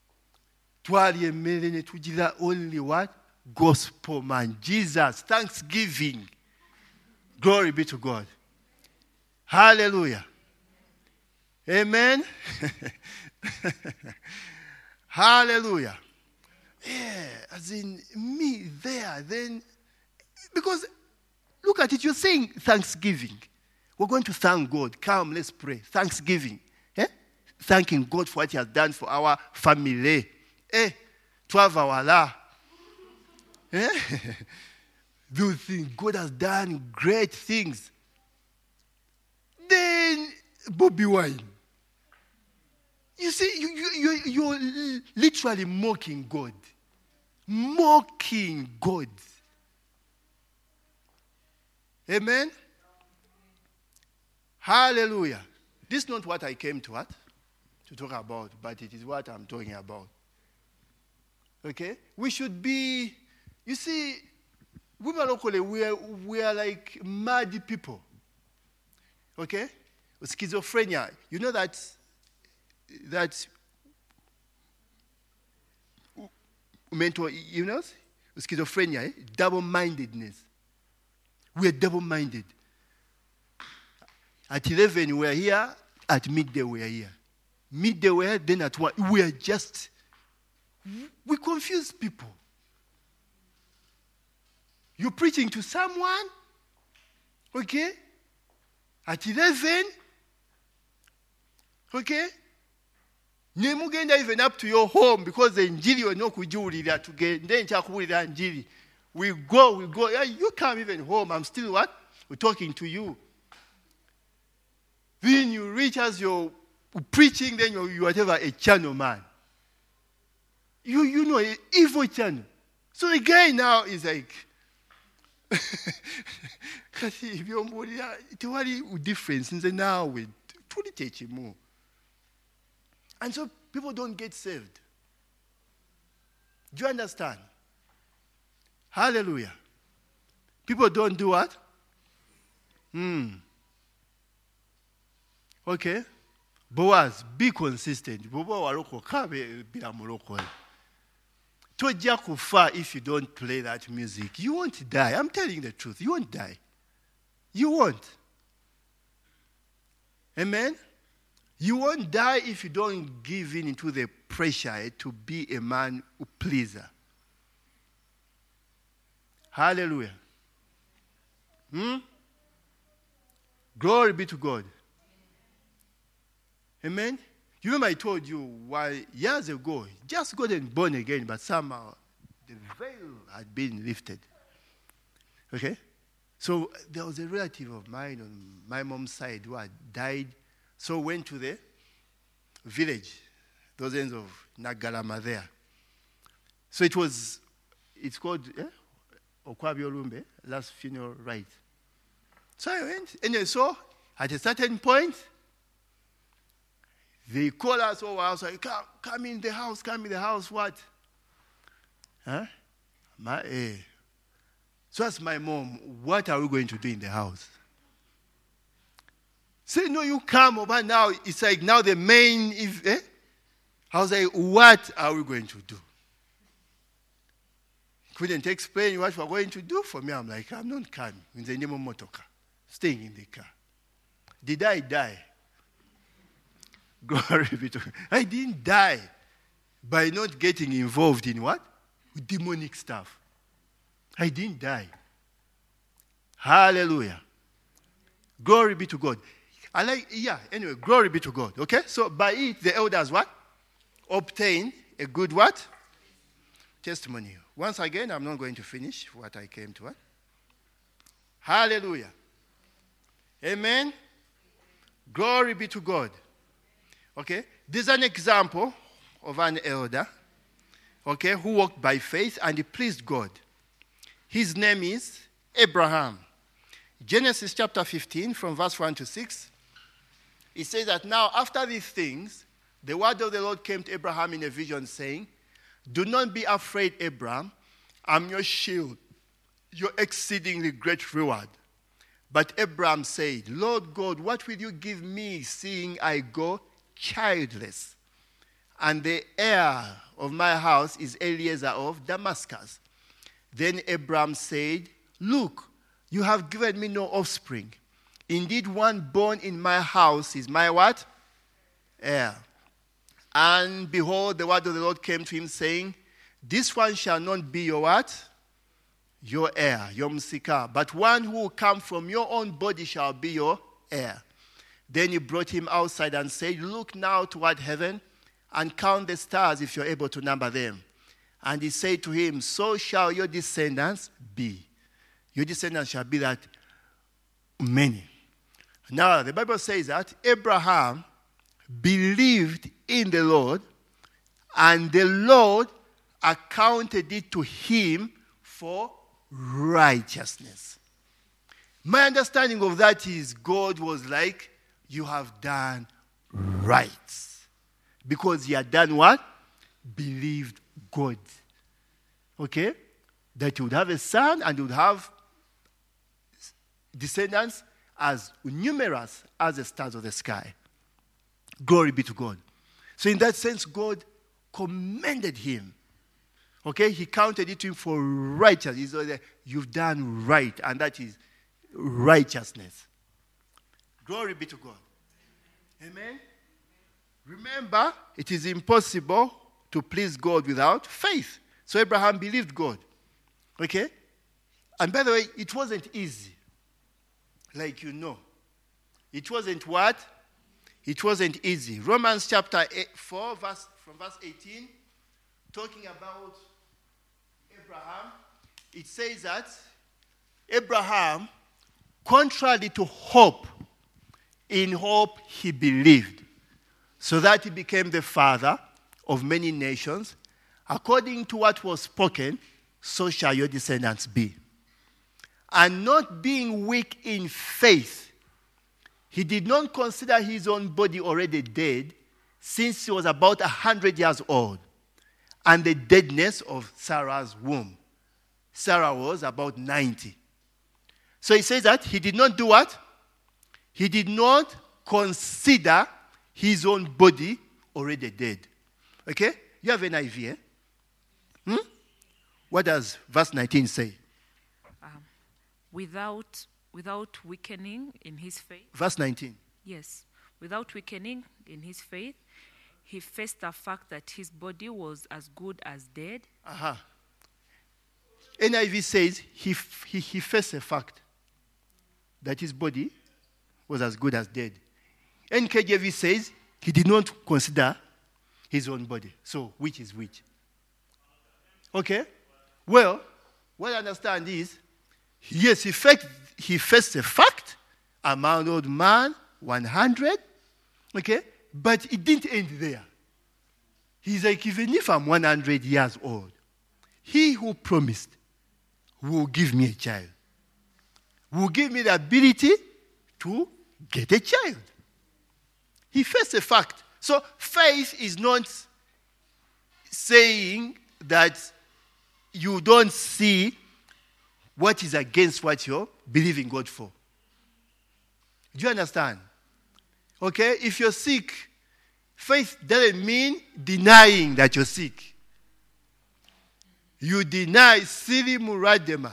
Only what? Gospel, man. Jesus. Thanksgiving. Glory be to God. Hallelujah. Amen. Hallelujah. Yeah, as in me there, then, because look at it, you're saying thanksgiving. We're going to thank God. Come, let's pray. Thanksgiving. Eh? Thanking God for what He has done for our family. Eh? twelve hour la. Eh? Those things. God has done great things. Then, Bobby Wine. You see, you, you, you, you're literally mocking God. Mocking God. Amen? Hallelujah. This is not what I came to what? To talk about, but it is what I'm talking about. Okay? We should be, you see, women locally, we are, we are like mad people. Okay? Schizophrenia. You know that, that mental illness? Schizophrenia, eh? Double-mindedness. We are double-minded. At eleven, we are here. At midday, we are here. Midday, we are here. Then at one, we are just, we confuse people. You're preaching to someone, okay? At eleven, okay? Nemugenda even up to your home because the njiri we no kujulira tugende nchakuwulira njiri. We go, we go. You come even home. I'm still what? We're talking to you. Then you reach as you're preaching, then you're, you're whatever, a channel man. You you know, an evil channel. So the guy now is like, kasi byomulira tewali difference nze naawe tuli tekimu. And so people don't get saved. Do you understand? Hallelujah. People don't do what? Hmm. Okay. Boaz, be consistent. Bobo waloko kabe bila muloko. Tojja kufa if you don't play that music. You won't die. I'm telling the truth. You won't die. You won't. Amen? You won't die if you don't give in into the pressure eh, to be a man who pleaser. Hallelujah. Hmm? Glory be to God. Amen? You remember I told you why years ago, just got born again, but somehow the veil had been lifted. Okay? So there was a relative of mine on my mom's side who had died. So went to the village, those ends of Nagalama there. So it was, it's called eh? Okwabi Olumbe, last funeral rite. So I went, and so at a certain point, they call us over. I was like, come, come in the house, come in the house, what? Huh? My, eh. So asked my mom, what are we going to do in the house? Say, no, you come over now. It's like now the main, if, eh? I was like, what are we going to do? Couldn't explain what we're going to do for me. I'm like, I'm not coming. In the name of motoka, staying in the car. Did I die? Glory be to God. I didn't die by not getting involved in what? With demonic stuff. I didn't die. Hallelujah. Glory be to God. I like, yeah, anyway, glory be to God. Okay? So by it, the elders what? Obtain a good what? Testimony. Once again, I'm not going to finish what I came to. What? Hallelujah. Amen. Glory be to God. Okay? This is an example of an elder, okay, who walked by faith and he pleased God. His name is Abraham. Genesis chapter fifteen, from verse one to six. It says that now, after these things, the word of the Lord came to Abraham in a vision, saying, do not be afraid, Abraham. I'm your shield, your exceedingly great reward. But Abraham said, Lord God, what will you give me, seeing I go childless? And the heir of my house is Eliezer of Damascus. Then Abraham said, look, you have given me no offspring. Indeed, one born in my house is my what? Heir. And behold, the word of the Lord came to him, saying, This one shall not be your what? Your heir, your msika. But one who will come from your own body shall be your heir. Then he brought him outside and said, look now toward heaven and count the stars if you're able to number them. And he said to him, so shall your descendants be. Your descendants shall be that many. Now, the Bible says that Abraham believed in the Lord, and the Lord accounted it to him for righteousness. My understanding of that is God was like, you have done right. Because he had done what? Believed God. Okay? That he would have a son and he would have descendants as numerous as the stars of the sky. Glory be to God. So in that sense, God commended him. Okay? He counted it to him for righteousness. He said, you've done right, and that is righteousness. Glory be to God. Amen? Remember, it is impossible to please God without faith. So Abraham believed God. Okay? And by the way, it wasn't easy. Like you know. It wasn't what? It wasn't easy. Romans chapter eight, four, verse, from verse eighteen, talking about Abraham, it says that Abraham, contrary to hope, in hope he believed, so that he became the father of many nations. According to what was spoken, so shall your descendants be. And not being weak in faith, he did not consider his own body already dead, since he was about a hundred years old, and the deadness of Sarah's womb. Sarah was about ninety. So he says that he did not do what? He did not consider his own body already dead. Okay? You have an idea? Hmm? What does verse nineteen say? Um, without, without weakening in his faith. Verse nineteen. Yes. Without weakening in his faith, he faced the fact that his body was as good as dead. Uh-huh. N I V says he, he, he faced a fact that his body was as good as dead. N K J V says he did not consider his own body. So, which is which? Okay? Well, what I understand is, yes, he faced, he faced a fact, a man, old man, one hundred, okay? But it didn't end there. He's like, even if I'm one hundred years old, he who promised will give me a child, will give me the ability to get a child. He faced a fact. So faith is not saying that you don't see what is against what you're believing God for. Do you understand? Okay? If you're sick, faith doesn't mean denying that you're sick. You deny Siri Muradema.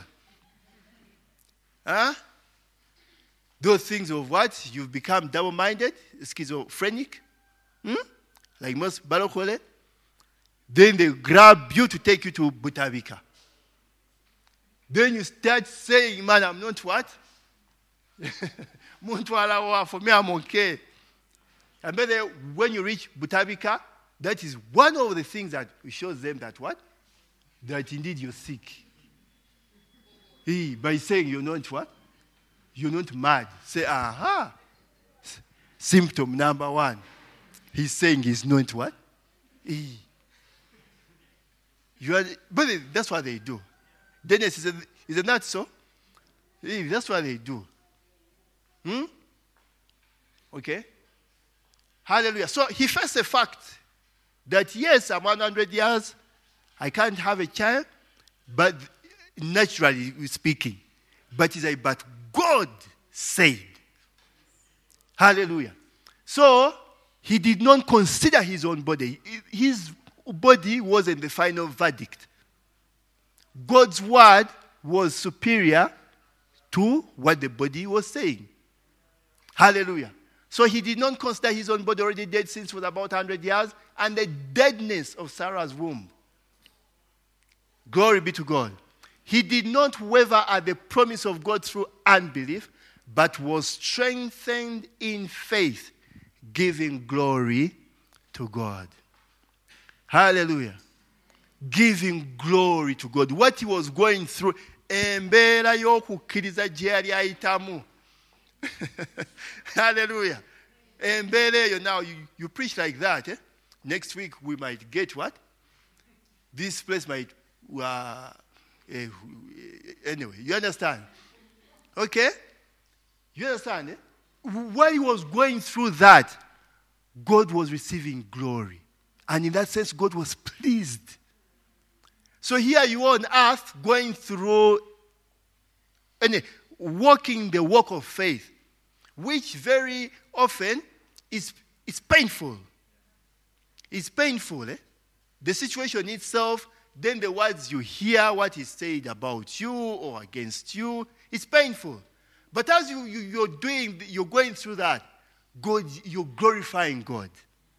Huh? Those things of what? You've become double-minded, schizophrenic. Hmm? Like most Balokole. Then they grab you to take you to Butabika. Then you start saying, man, I'm not what? For me, I'm okay. And then when you reach Butabika, that is one of the things that shows them that what? That indeed you're sick. Hey, by saying you're not what? You're not mad. Say, aha. Symptom number one. He's saying he's not what? Hey. You are, but that's what they do. Dennis, is it, is it not so? Hey, that's what they do. Hmm? Okay? Hallelujah. So he faced the fact that yes, I'm one hundred years, I can't have a child, but naturally speaking. But he's like, but God said. Hallelujah. So he did not consider his own body. His body wasn't the final verdict. God's word was superior to what the body was saying. Hallelujah. So he did not consider his own body already dead since it was about one hundred years, and the deadness of Sarah's womb. Glory be to God. He did not waver at the promise of God through unbelief, but was strengthened in faith, giving glory to God. Hallelujah. Giving glory to God. What he was going through, embeera y'okukkiriza gye yali ayitamu. Hallelujah. Embeera eyo, now you, you preach like that. Eh? Next week we might get what? This place might, uh, uh, anyway, you understand? Okay? You understand? Eh? While he was going through that, God was receiving glory. And in that sense, God was pleased. So here you are on earth going through, and walking the walk of faith, which very often is, is painful. It's painful. Eh? The situation itself, then the words you hear, what is said about you or against you, it's painful. But as you, you, you're doing, you're going through that, God, you're glorifying God.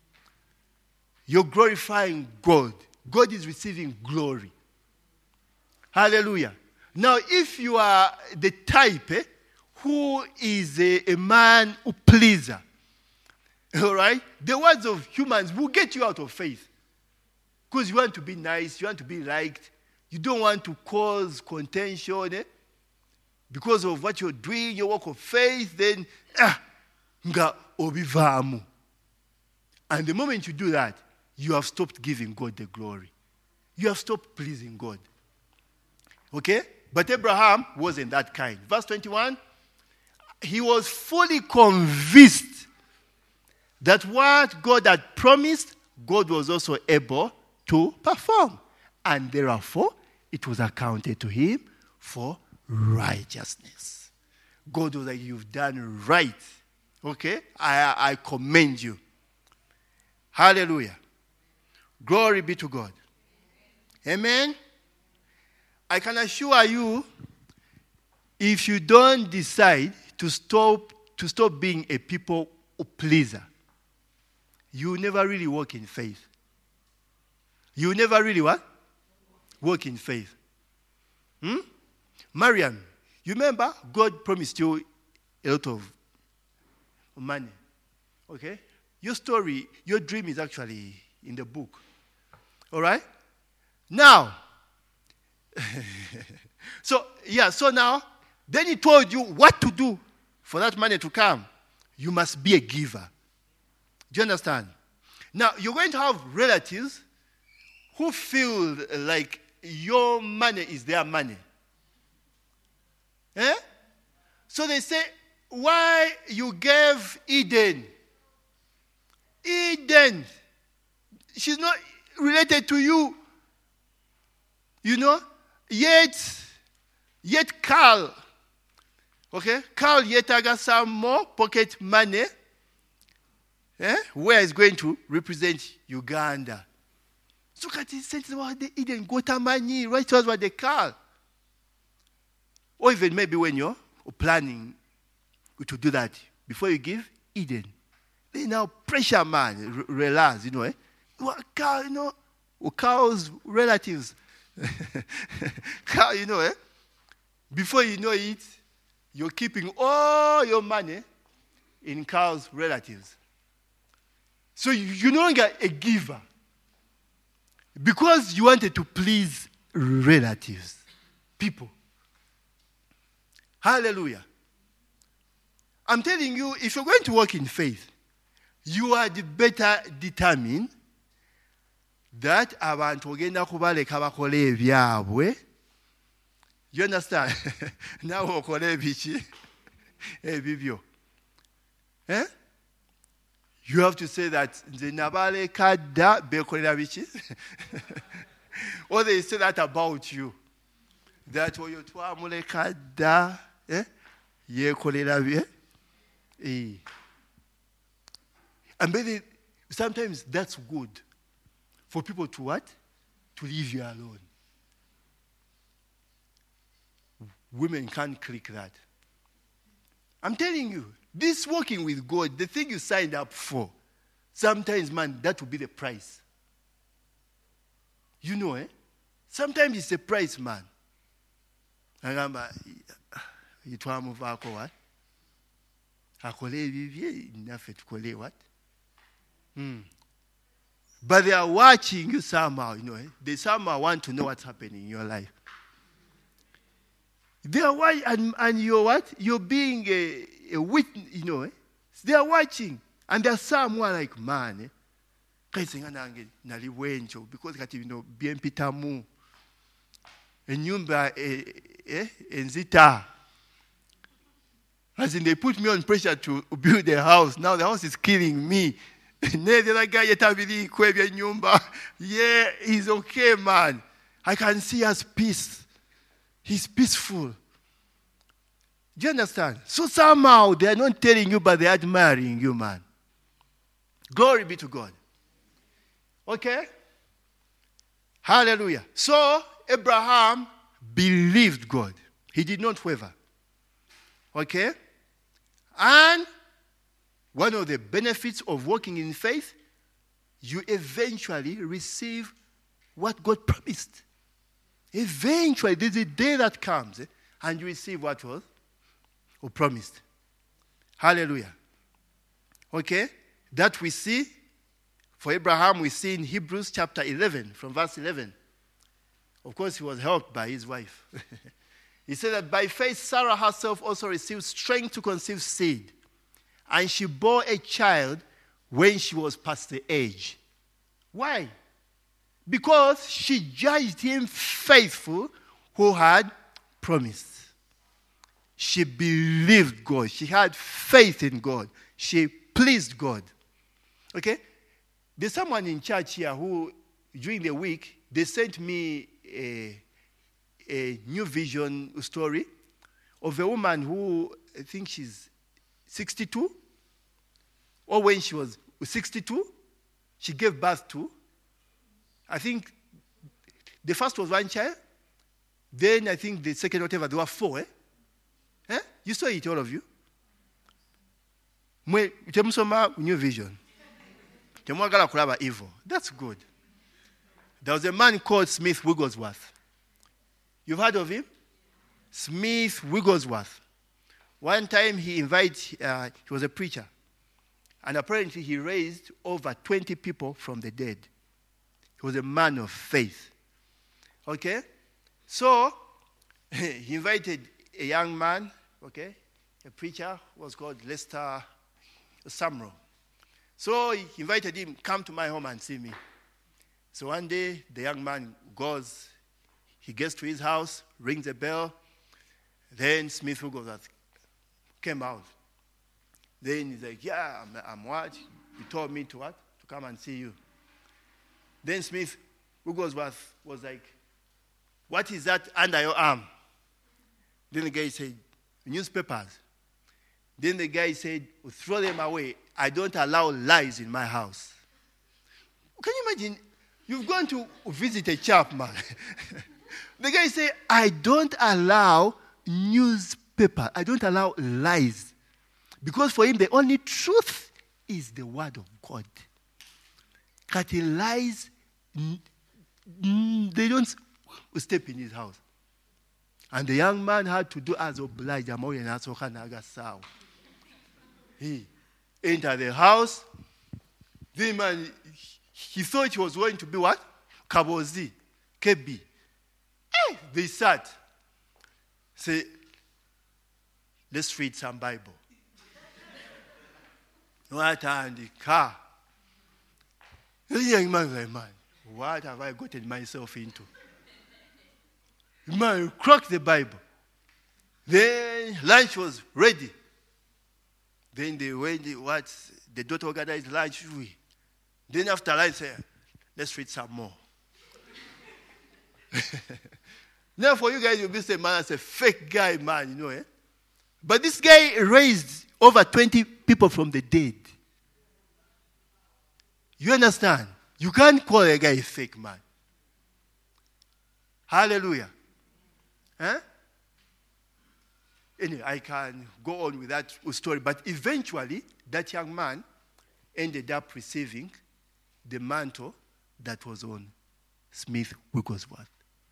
You're glorifying God. God is receiving glory. Hallelujah. Now, if you are the type eh, who is a, a man who pleaser, all right, the words of humans will get you out of faith. Because you want to be nice, you want to be liked, you don't want to cause contention. Eh? Because of what you're doing, your work of faith, then, ah, nga obivamu. And the moment you do that, you have stopped giving God the glory. You have stopped pleasing God. Okay? But Abraham wasn't that kind. Verse twenty-one, he was fully convinced that what God had promised, God was also able to perform. And therefore, it was accounted to him for righteousness. God was like, you've done right. Okay? I, I commend you. Hallelujah. Glory be to God. Amen. I can assure you, if you don't decide to stop to stop being a people pleaser, you will never really walk in faith. You will never really what? Walk in faith. Hmm? Mariam, you remember God promised you a lot of money. Okay? Your story, your dream is actually in the book. All right? Now, so, yeah, so now, then he told you what to do for that money to come. You must be a giver. Do you understand? Now, you're going to have relatives who feel like your money is their money. Eh? So they say, why you gave Eden? Eden. She's not related to you. You know? Yet, yet Carl, okay? Carl yet got some more pocket money. Eh? Where is going to represent Uganda? So at the sense about the Eden got a money, right? Was what they call. Or even maybe when you're planning to do that, before you give Eden, they now pressure man, relax, you know, eh? Carl, you know, Carl's relatives. Carl, you know, eh? Before you know it, you're keeping all your money in Carl's relatives. So you're no longer a giver. Because you wanted to please relatives, people. Hallelujah. I'm telling you, if you're going to walk in faith, you are the better determined that abantu ogenda kubaleka bakole ebyabwe. You understand? Now okole ebiki ebibyo. Eh? You have to say that nze nabaleka dda bekolera biki. Or they say that about you. That oyo twamuleka dda eh? Yekolera bye. Eh. And maybe sometimes that's good for people to what? To leave you alone. Women can't click that. I'm telling you, this walking with God, the thing you signed up for, sometimes, man, that will be the price. You know, eh? Sometimes it's a price, man. Agamba yitwamuvaako what? Akole ebibye naffe tukole what? Hmm. But they are watching you somehow, you know. Eh? They somehow want to know what's happening in your life. They are watching, and, and you're what? You're being a, a witness, you know. Eh? They are watching. And there's someone like, man, eh? Because, you know, bien pitamu. Enyumba, eh, enzita. As in, they put me on pressure to build a house. Now the house is killing me. Yeah, he's okay, man. I can see his peace. He's peaceful. Do you understand? So somehow they are not telling you, but they are admiring you, man. Glory be to God. Okay? Hallelujah. So Abraham believed God. He did not waver. Okay? And one of the benefits of walking in faith, you eventually receive what God promised. Eventually, there's a day that comes, eh, and you receive what was or promised. Hallelujah. Okay? That we see, for Abraham, we see in Hebrews chapter eleven, from verse eleven. Of course, he was helped by his wife. He said that by faith, Sarah herself also received strength to conceive seed. And she bore a child when she was past the age. Why? Because she judged him faithful who had promised. She believed God. She had faith in God. She pleased God. Okay? There's someone in church here who, during the week, they sent me a, a New Vision story of a woman who, I think she's sixty-two, or when she was sixty-two, she gave birth to, I think the first was one child, then I think the second, whatever, there were four. Eh? Eh? You saw it, all of you? New Vision. Evil. That's good. There was a man called Smith Wigglesworth. You've heard of him? Smith Wigglesworth. One time he invited, uh, he was a preacher, and apparently he raised over twenty people from the dead. He was a man of faith. Okay? So, he invited a young man, okay, a preacher, was called Lester Sumrall. So he invited him, come to my home and see me. So one day, the young man goes, he gets to his house, rings a bell, then Smith Wigglesworth came out. Then he's like, yeah, I'm, I'm what? You told me to what? To come and see you. Then Smith Wigglesworth was like, what is that under your arm? Then the guy said, newspapers. Then the guy said, well, throw them away. I don't allow lies in my house. Can you imagine? You've gone to visit a chap, man. The guy said, I don't allow newspaper. I don't allow lies. Because for him, the only truth is the word of God. That he lies, they don't step in his house. And the young man had to do as obliged. He entered the house. The man, he thought he was going to be what? Kabozi. K B. Hey, they sat. Say, let's read some Bible. What and the car. The young man was like, man, what have I gotten myself into? The man cracked the Bible. Then lunch was ready. Then they went, what, the daughter organized lunch. Then after lunch, said, let's read some more. Now for you guys, you'll be saying, man, that's a fake guy, man, you know, eh? But this guy raised over twenty people from the dead. You understand? You can't call a guy a fake man. Hallelujah. Huh? Anyway, I can go on with that story, but eventually, that young man ended up receiving the mantle that was on Smith Wigglesworth.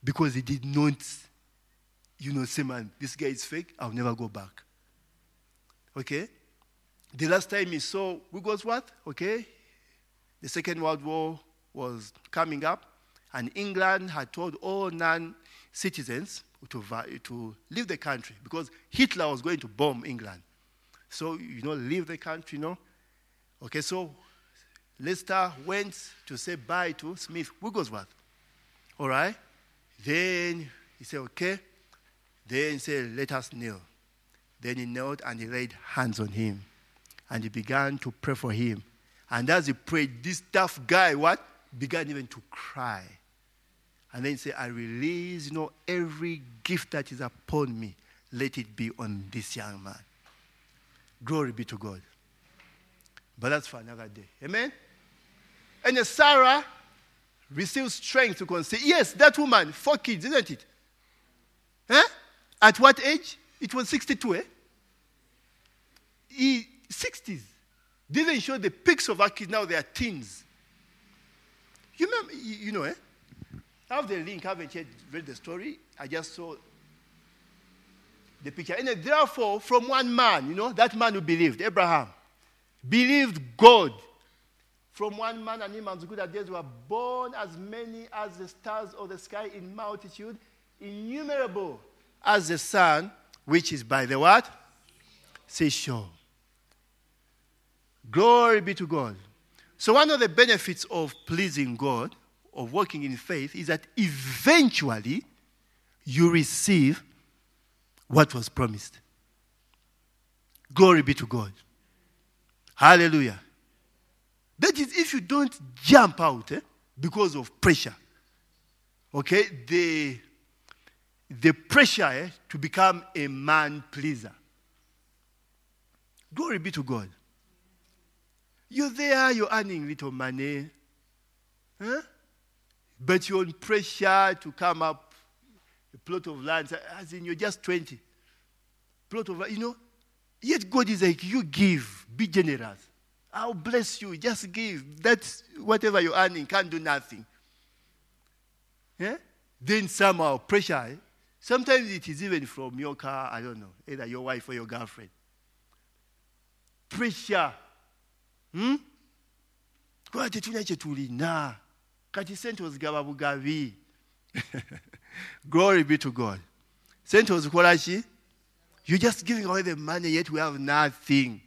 because he did not, you know, say, man, this guy is fake, I'll never go back. Okay? The last time he saw Wigglesworth, okay, the Second World War was coming up, and England had told all non-citizens to, to leave the country because Hitler was going to bomb England. So, you know, leave the country, you know. Okay, so Leicester went to say bye to Smith Wigglesworth. All right? Then he said, okay. Then he said, let us kneel. Then he knelt and he laid hands on him. And he began to pray for him. And as he prayed, this tough guy, what? Began even to cry. And then he said, I release, you know, every gift that is upon me. Let it be on this young man. Glory be to God. But that's for another day. Amen? And then Sarah received strength to conceive. Yes, that woman, four kids, isn't it? Huh? At what age? It was sixty-two, eh? He, sixties. Didn't show the pics of our kids, now they are teens. You remember, you, you know, eh? I have the link, I haven't yet read the story. I just saw the picture. And then, therefore, from one man, you know, that man who believed, Abraham, believed God. From one man and him and good at days were born as many as the stars of the sky in multitude, innumerable as the sun, which is by the what? Seashore. Glory be to God. So one of the benefits of pleasing God, of walking in faith, is that eventually you receive what was promised. Glory be to God. Hallelujah. That is, if you don't jump out eh, because of pressure, okay, the, the pressure eh, to become a man pleaser. Glory be to God. You're there, you're earning little money, huh? But you're on pressure to come up a plot of land, as in you're just twenty. Plot of land, you know, yet God is like, you give, be generous. I'll bless you, just give. That's whatever you're earning, can't do nothing. Yeah? Then somehow, pressure, eh? Sometimes it is even from your car, I don't know, either your wife or your girlfriend. Pressure. Hmm? Kwa tetuna chetulina. Kati sente ozigaba bugabi. Glory be to God. Sente ozikola ki? You're just giving away the money, yet we have nothing.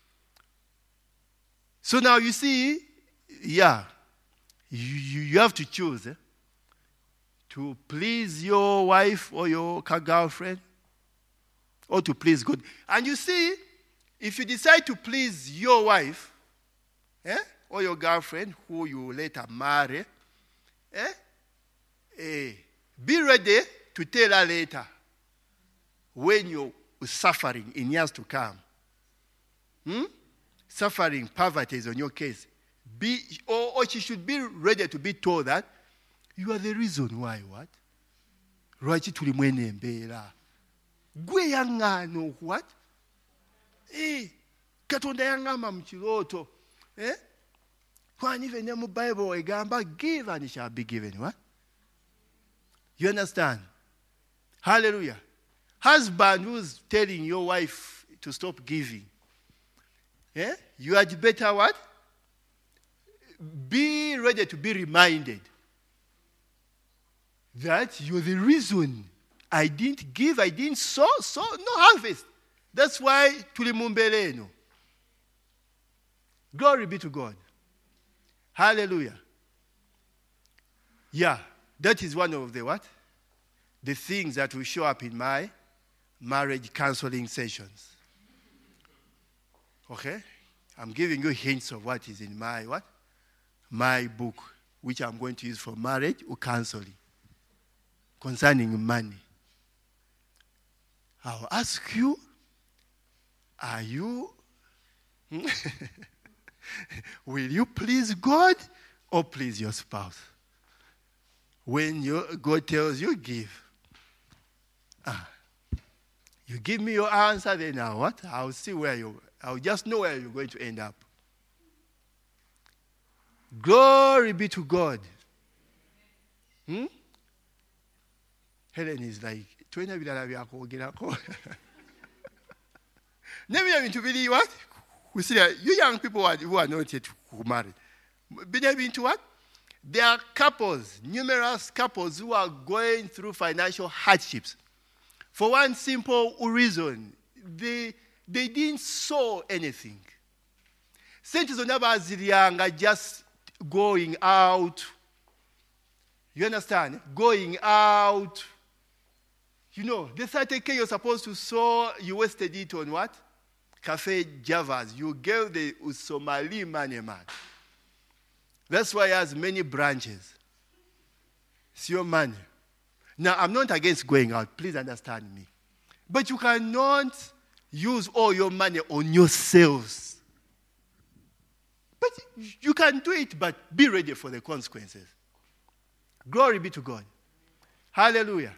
So now you see, yeah, you, you, you have to choose eh, to please your wife or your girlfriend or to please God. And you see, if you decide to please your wife eh, or your girlfriend who you later marry, eh, eh, be ready to tell her later when you're suffering in years to come. Hmm? Suffering, poverty is on your case. Be, or, or she should be ready to be told that you are the reason why what? Lwaki tuli mwene embeera. Gwe yaŋŋaano what? Eh, Katonda yaŋŋamba mu kirooto. Eh? When even in the Bible egamba give and it shall be given. What? You understand? Hallelujah. Husband who's telling your wife to stop giving. Yeah? You had better what? Be ready to be reminded that you're the reason I didn't give, I didn't sow, so no harvest. That's why tulimumbeleno. Glory be to God. Hallelujah. Yeah, that is one of the what? The things that will show up in my marriage counseling sessions. Okay? I'm giving you hints of what is in my what? My book, which I'm going to use for marriage or counseling concerning money. I'll ask you, are you, will you please God or please your spouse? When your, God tells you, give. Ah, you give me your answer, then now what? I'll see where you, I'll just know where you're going to end up. Glory be to God. Hmm? Helen is like, twena bilala byakwogerako. Nebina bintu biri what? We see that you young people who are not yet married. Bina bintu what? There are couples, numerous couples who are going through financial hardships. For one simple reason, they, they didn't sow anything. Sente zonna bazirianga just going out. You understand? Going out. You know, the thirty K you're supposed to sow, you wasted it on what? Cafe Javas. You gave the Somali money, man. That's why it has many branches. It's your money. Now, I'm not against going out. Please understand me. But you cannot use all your money on yourselves. But you can do it, but be ready for the consequences. Glory be to God. Hallelujah.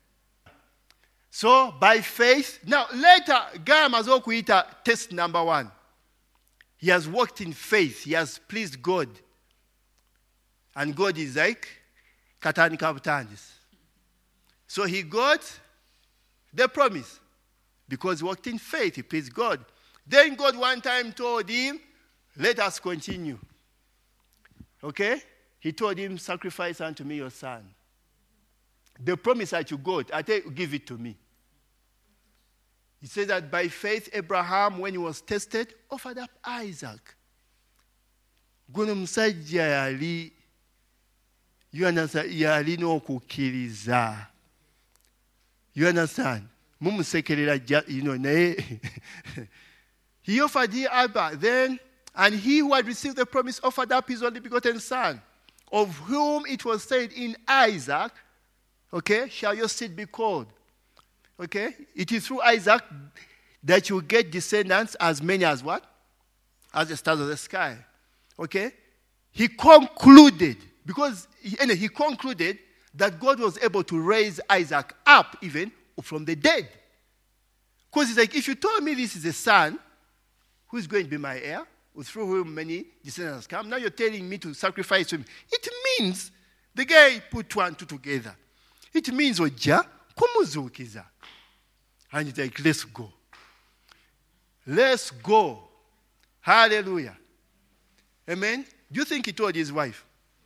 So, by faith, now later, Guy Mazokuita, test number one. He has walked in faith. He has pleased God. And God is like, Katani Kaputandis. So he got the promise. Because he walked in faith, he pleased God. Then God one time told him, let us continue. Okay? He told him, sacrifice unto me your son. The promise that you got, I tell you, give it to me. He said that by faith, Abraham, when he was tested, offered up Isaac. Guno musajja yali You understand? Yali n'okukkiriza. You understand? Mumusekerera, you know, naye. He offered the Abba. Then, and he who had received the promise offered up his only begotten son, of whom it was said in Isaac, okay, shall your seed be called. Okay? It is through Isaac that you get descendants as many as what? As the stars of the sky. Okay? He concluded, because he, anyway, he concluded that God was able to raise Isaac up even from the dead. Because he's like, if you told me this is a son who is going to be my heir, through whom many descendants come, now you're telling me to sacrifice him. It means the guy put two and two together. It means oja kumuzukiza. And he's like, let's go. Let's go. Hallelujah. Amen. Do you think he told his wife?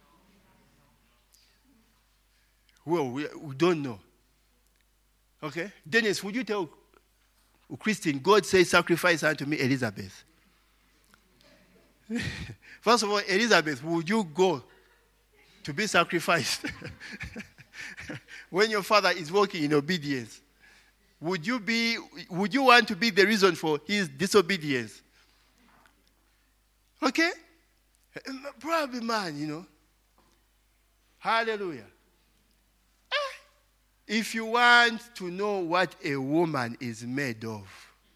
Well, we, we don't know. Okay? Dennis, would you tell Christine, God says, sacrifice unto me Elizabeth? First of all, Elizabeth, would you go to be sacrificed? When your father is walking in obedience, would you be, would you want to be the reason for his disobedience? Okay? Probably, man, you know. Hallelujah. If you want to know what a woman is made of,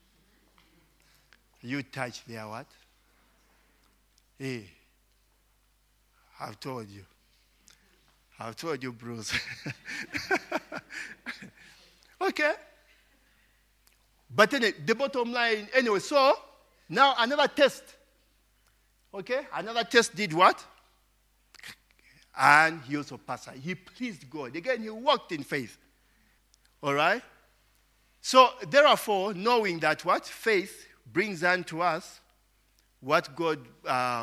you touch their what? Hey, I've told you. I've told you, Bruce. Okay. But then the bottom line, anyway, so now another test. Okay? Another test did what? And he also passed. He pleased God. Again, he walked in faith. All right? So, therefore, knowing that what? Faith brings unto us what God uh,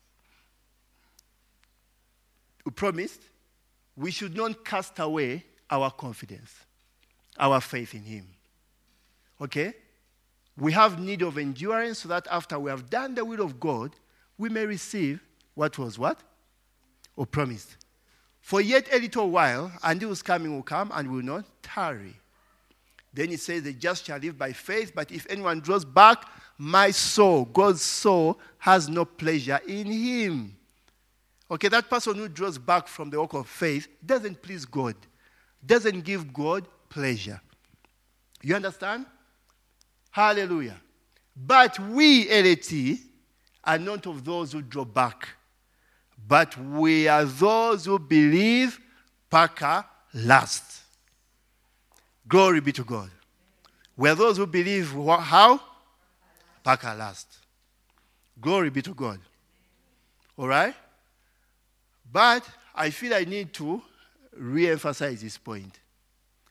promised, we should not cast away our confidence, our faith in him. Okay? We have need of endurance so that after we have done the will of God, we may receive what was what? Or promised. For yet a little while, and he who is coming will come and will not tarry. Then he says, the just shall live by faith, but if anyone draws back, my soul, God's soul, has no pleasure in him. Okay, that person who draws back from the work of faith doesn't please God, doesn't give God pleasure. You understand? Hallelujah. But we, L A T, are not of those who draw back, but we are those who believe paka last. Glory be to God. We are those who believe how? Paka last. Glory be to God. All right? But I feel I need to re-emphasize this point.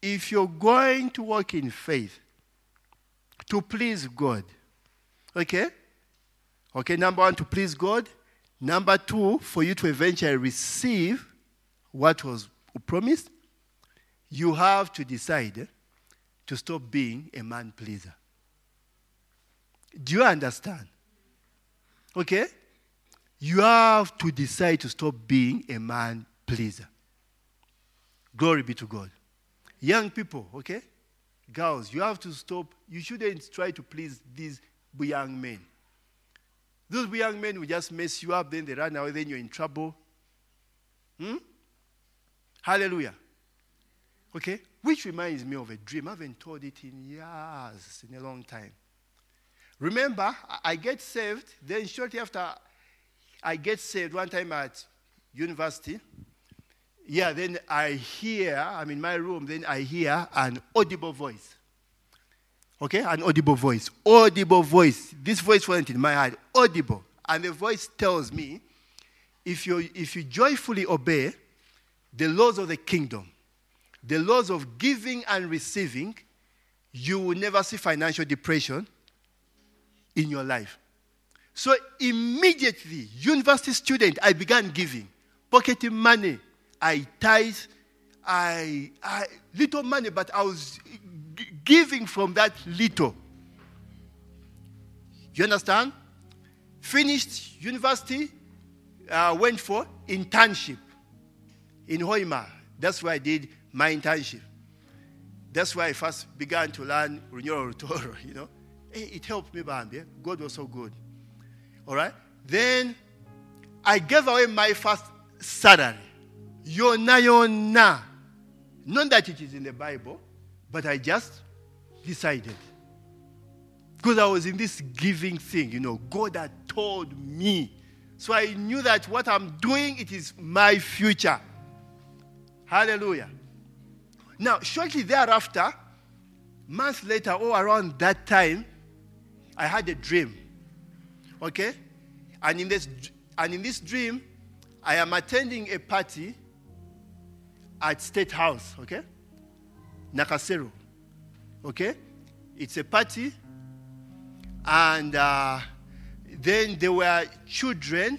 if you're going to walk in faith to please God, okay? Okay, number one, to please God. Number two, for you to eventually receive what was promised, you have to decide eh, to stop being a man pleaser. Do you understand? Okay? You have to decide to stop being a man pleaser. Glory be to God. Young people, okay? Girls, you have to stop. You shouldn't try to please these young men. Those young men will just mess you up, then they run away, then you're in trouble. Hmm? Hallelujah. Okay? Which reminds me of a dream. I haven't told it in years, in a long time. Remember, I get saved, then shortly after I get saved, one time at university, yeah, then I hear, I'm in my room, then I hear an audible voice. Okay, an audible voice. Audible voice. This voice wasn't in my head. Audible. And the voice tells me, if you if you joyfully obey the laws of the kingdom, the laws of giving and receiving, you will never see financial depression in your life. So immediately, university student, I began giving, pocketing money. I tithe, I, I little money, but I was g- giving from that little. You understand? Finished university, uh, went for internship in Hoima. That's where I did my internship. That's where I first began to learn Runyoro Rutoro, you know. Hey, it helped me, Bambi. God was so good. All right? Then I gave away my first salary. Yona yona. Not that it is in the Bible, but I just decided. Because I was in this giving thing, you know, God had told me. So I knew that what I'm doing, it is my future. Hallelujah. Now, shortly thereafter, months later, or around that time, I had a dream. Okay? And in this and in this dream, I am attending a party at State House, okay? Nakasero. Okay? It's a party. And uh, then there were children,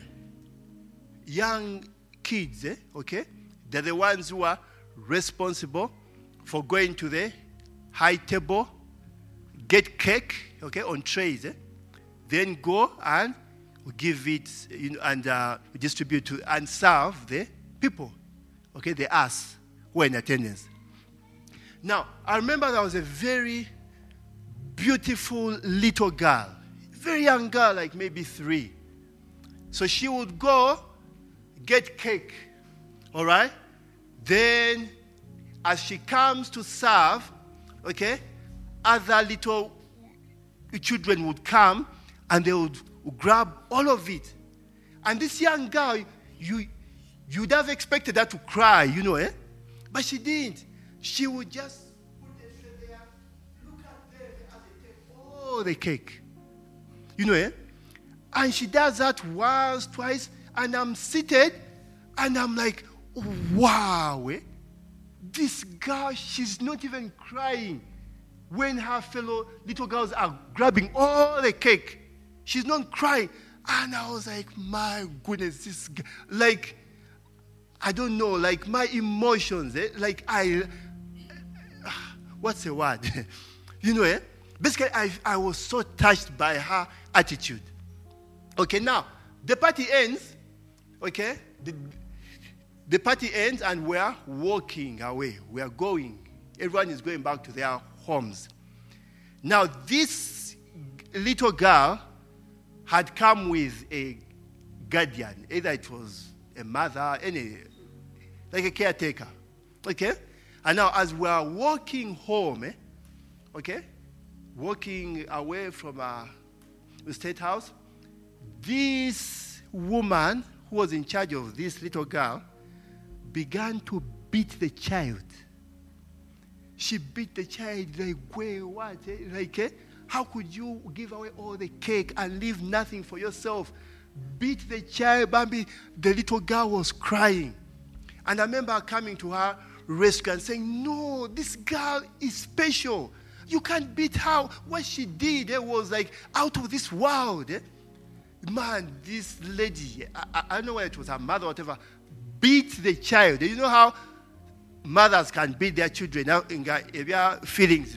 young kids, eh? Okay? They're the ones who are responsible for going to the high table, get cake, okay, on trays, eh? Then go and give it, you know, and uh, distribute to and serve the people, okay, the us who are in attendance. Now, I remember there was a very beautiful little girl, very young girl, like maybe three. So she would go get cake, all right? Then, as she comes to serve, okay, other little children would come and they would grab all of it. And this young girl, you, you'd have expected her to cry, you know, eh? But she didn't. She would just put her tray there, look at them as they take all the cake. You know, eh? And she does that once, twice, and I'm seated, and I'm like, wow, eh? This girl, she's not even crying when her fellow little girls are grabbing all the cake. She's not crying. And I was like, my goodness, this girl, like, I don't know, like my emotions, eh? Like I, what's the word? You know, eh? Basically, I, I was so touched by her attitude. Okay, now, the party ends, okay? The, the party ends and we're walking away. We are going. Everyone is going back to their homes. Now, this little girl had come with a guardian. Either it was a mother, any, like a caretaker. Okay? And now, as we are walking home, eh, okay, walking away from uh, the State House, this woman who was in charge of this little girl began to beat the child. She beat the child like, wait, what? Eh? Like, eh? How could you give away all the cake and leave nothing for yourself? Beat the child, Bambi. The little girl was crying. And I remember coming to her rescue and saying, no, this girl is special. You can't beat her. What she did eh, was like out of this world. Eh? Man, this lady, I, I don't know whether it was her mother or whatever, beat the child. You know how mothers can beat their children now in their feelings.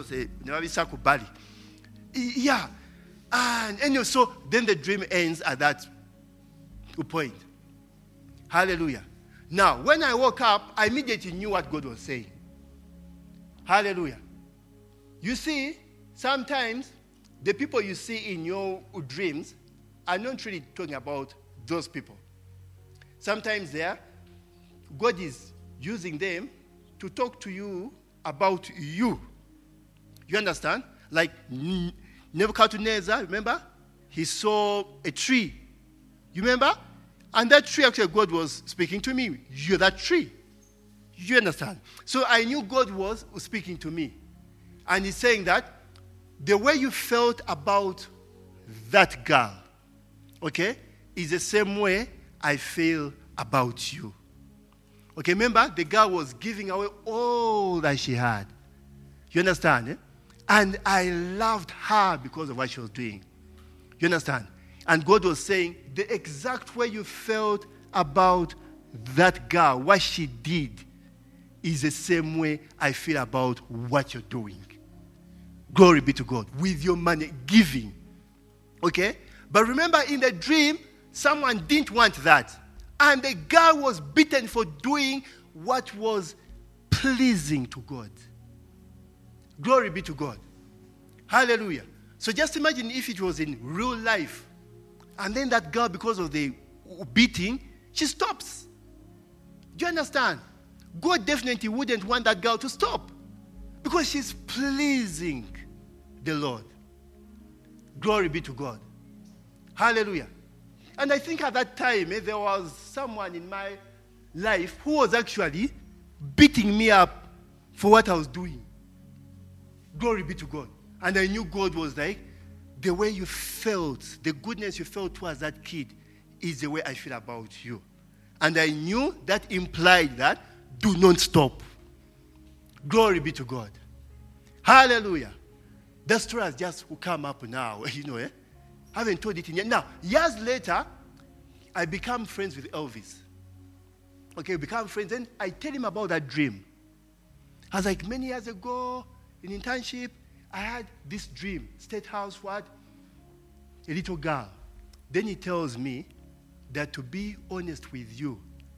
Yeah. And anyway, so then the dream ends at that point. Hallelujah. Now, when I woke up, I immediately knew what God was saying. Hallelujah. You see, sometimes the people you see in your dreams are not really talking about those people. Sometimes there, God is using them to talk to you about you. You understand? Like Nebuchadnezzar, remember? He saw a tree. You remember? And that tree, actually, God was speaking to me. You're that tree. You understand? So I knew God was speaking to me. And he's saying that the way you felt about that girl, okay, is the same way I feel about you. Okay, remember, the girl was giving away all that she had. You understand? Eh? And I loved her because of what she was doing. You understand? And God was saying the exact way you felt about that girl, what she did, is the same way I feel about what you're doing. Glory be to God. With your money, giving. Okay? But remember, in the dream, someone didn't want that. And the girl was beaten for doing what was pleasing to God. Glory be to God. Hallelujah. So just imagine if it was in real life. And then that girl, because of the beating, she stops. Do you understand? God definitely wouldn't want that girl to stop. Because she's pleasing the Lord. Glory be to God. Hallelujah. And I think at that time, eh, there was someone in my life who was actually beating me up for what I was doing. Glory be to God. And I knew God was like, the way you felt, the goodness you felt towards that kid is the way I feel about you. And I knew that implied that do not stop. Glory be to God. Hallelujah. The story has just come up now, you know, eh? I haven't told it in yet. Now, years later, I become friends with Elvis. Okay, we become friends. Then I tell him about that dream. I was like, many years ago, in internship, I had this dream. State House, what? A little girl. Then he tells me that, to be honest with you,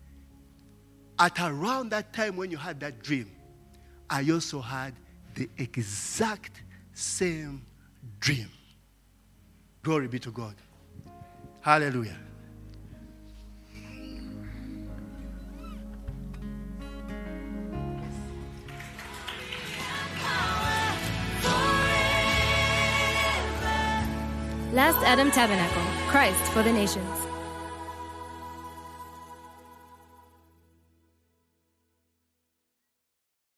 at around that time when you had that dream, I also had the exact same dream. Glory be to God. Hallelujah. Last Adam Tabernacle, Christ for the Nations.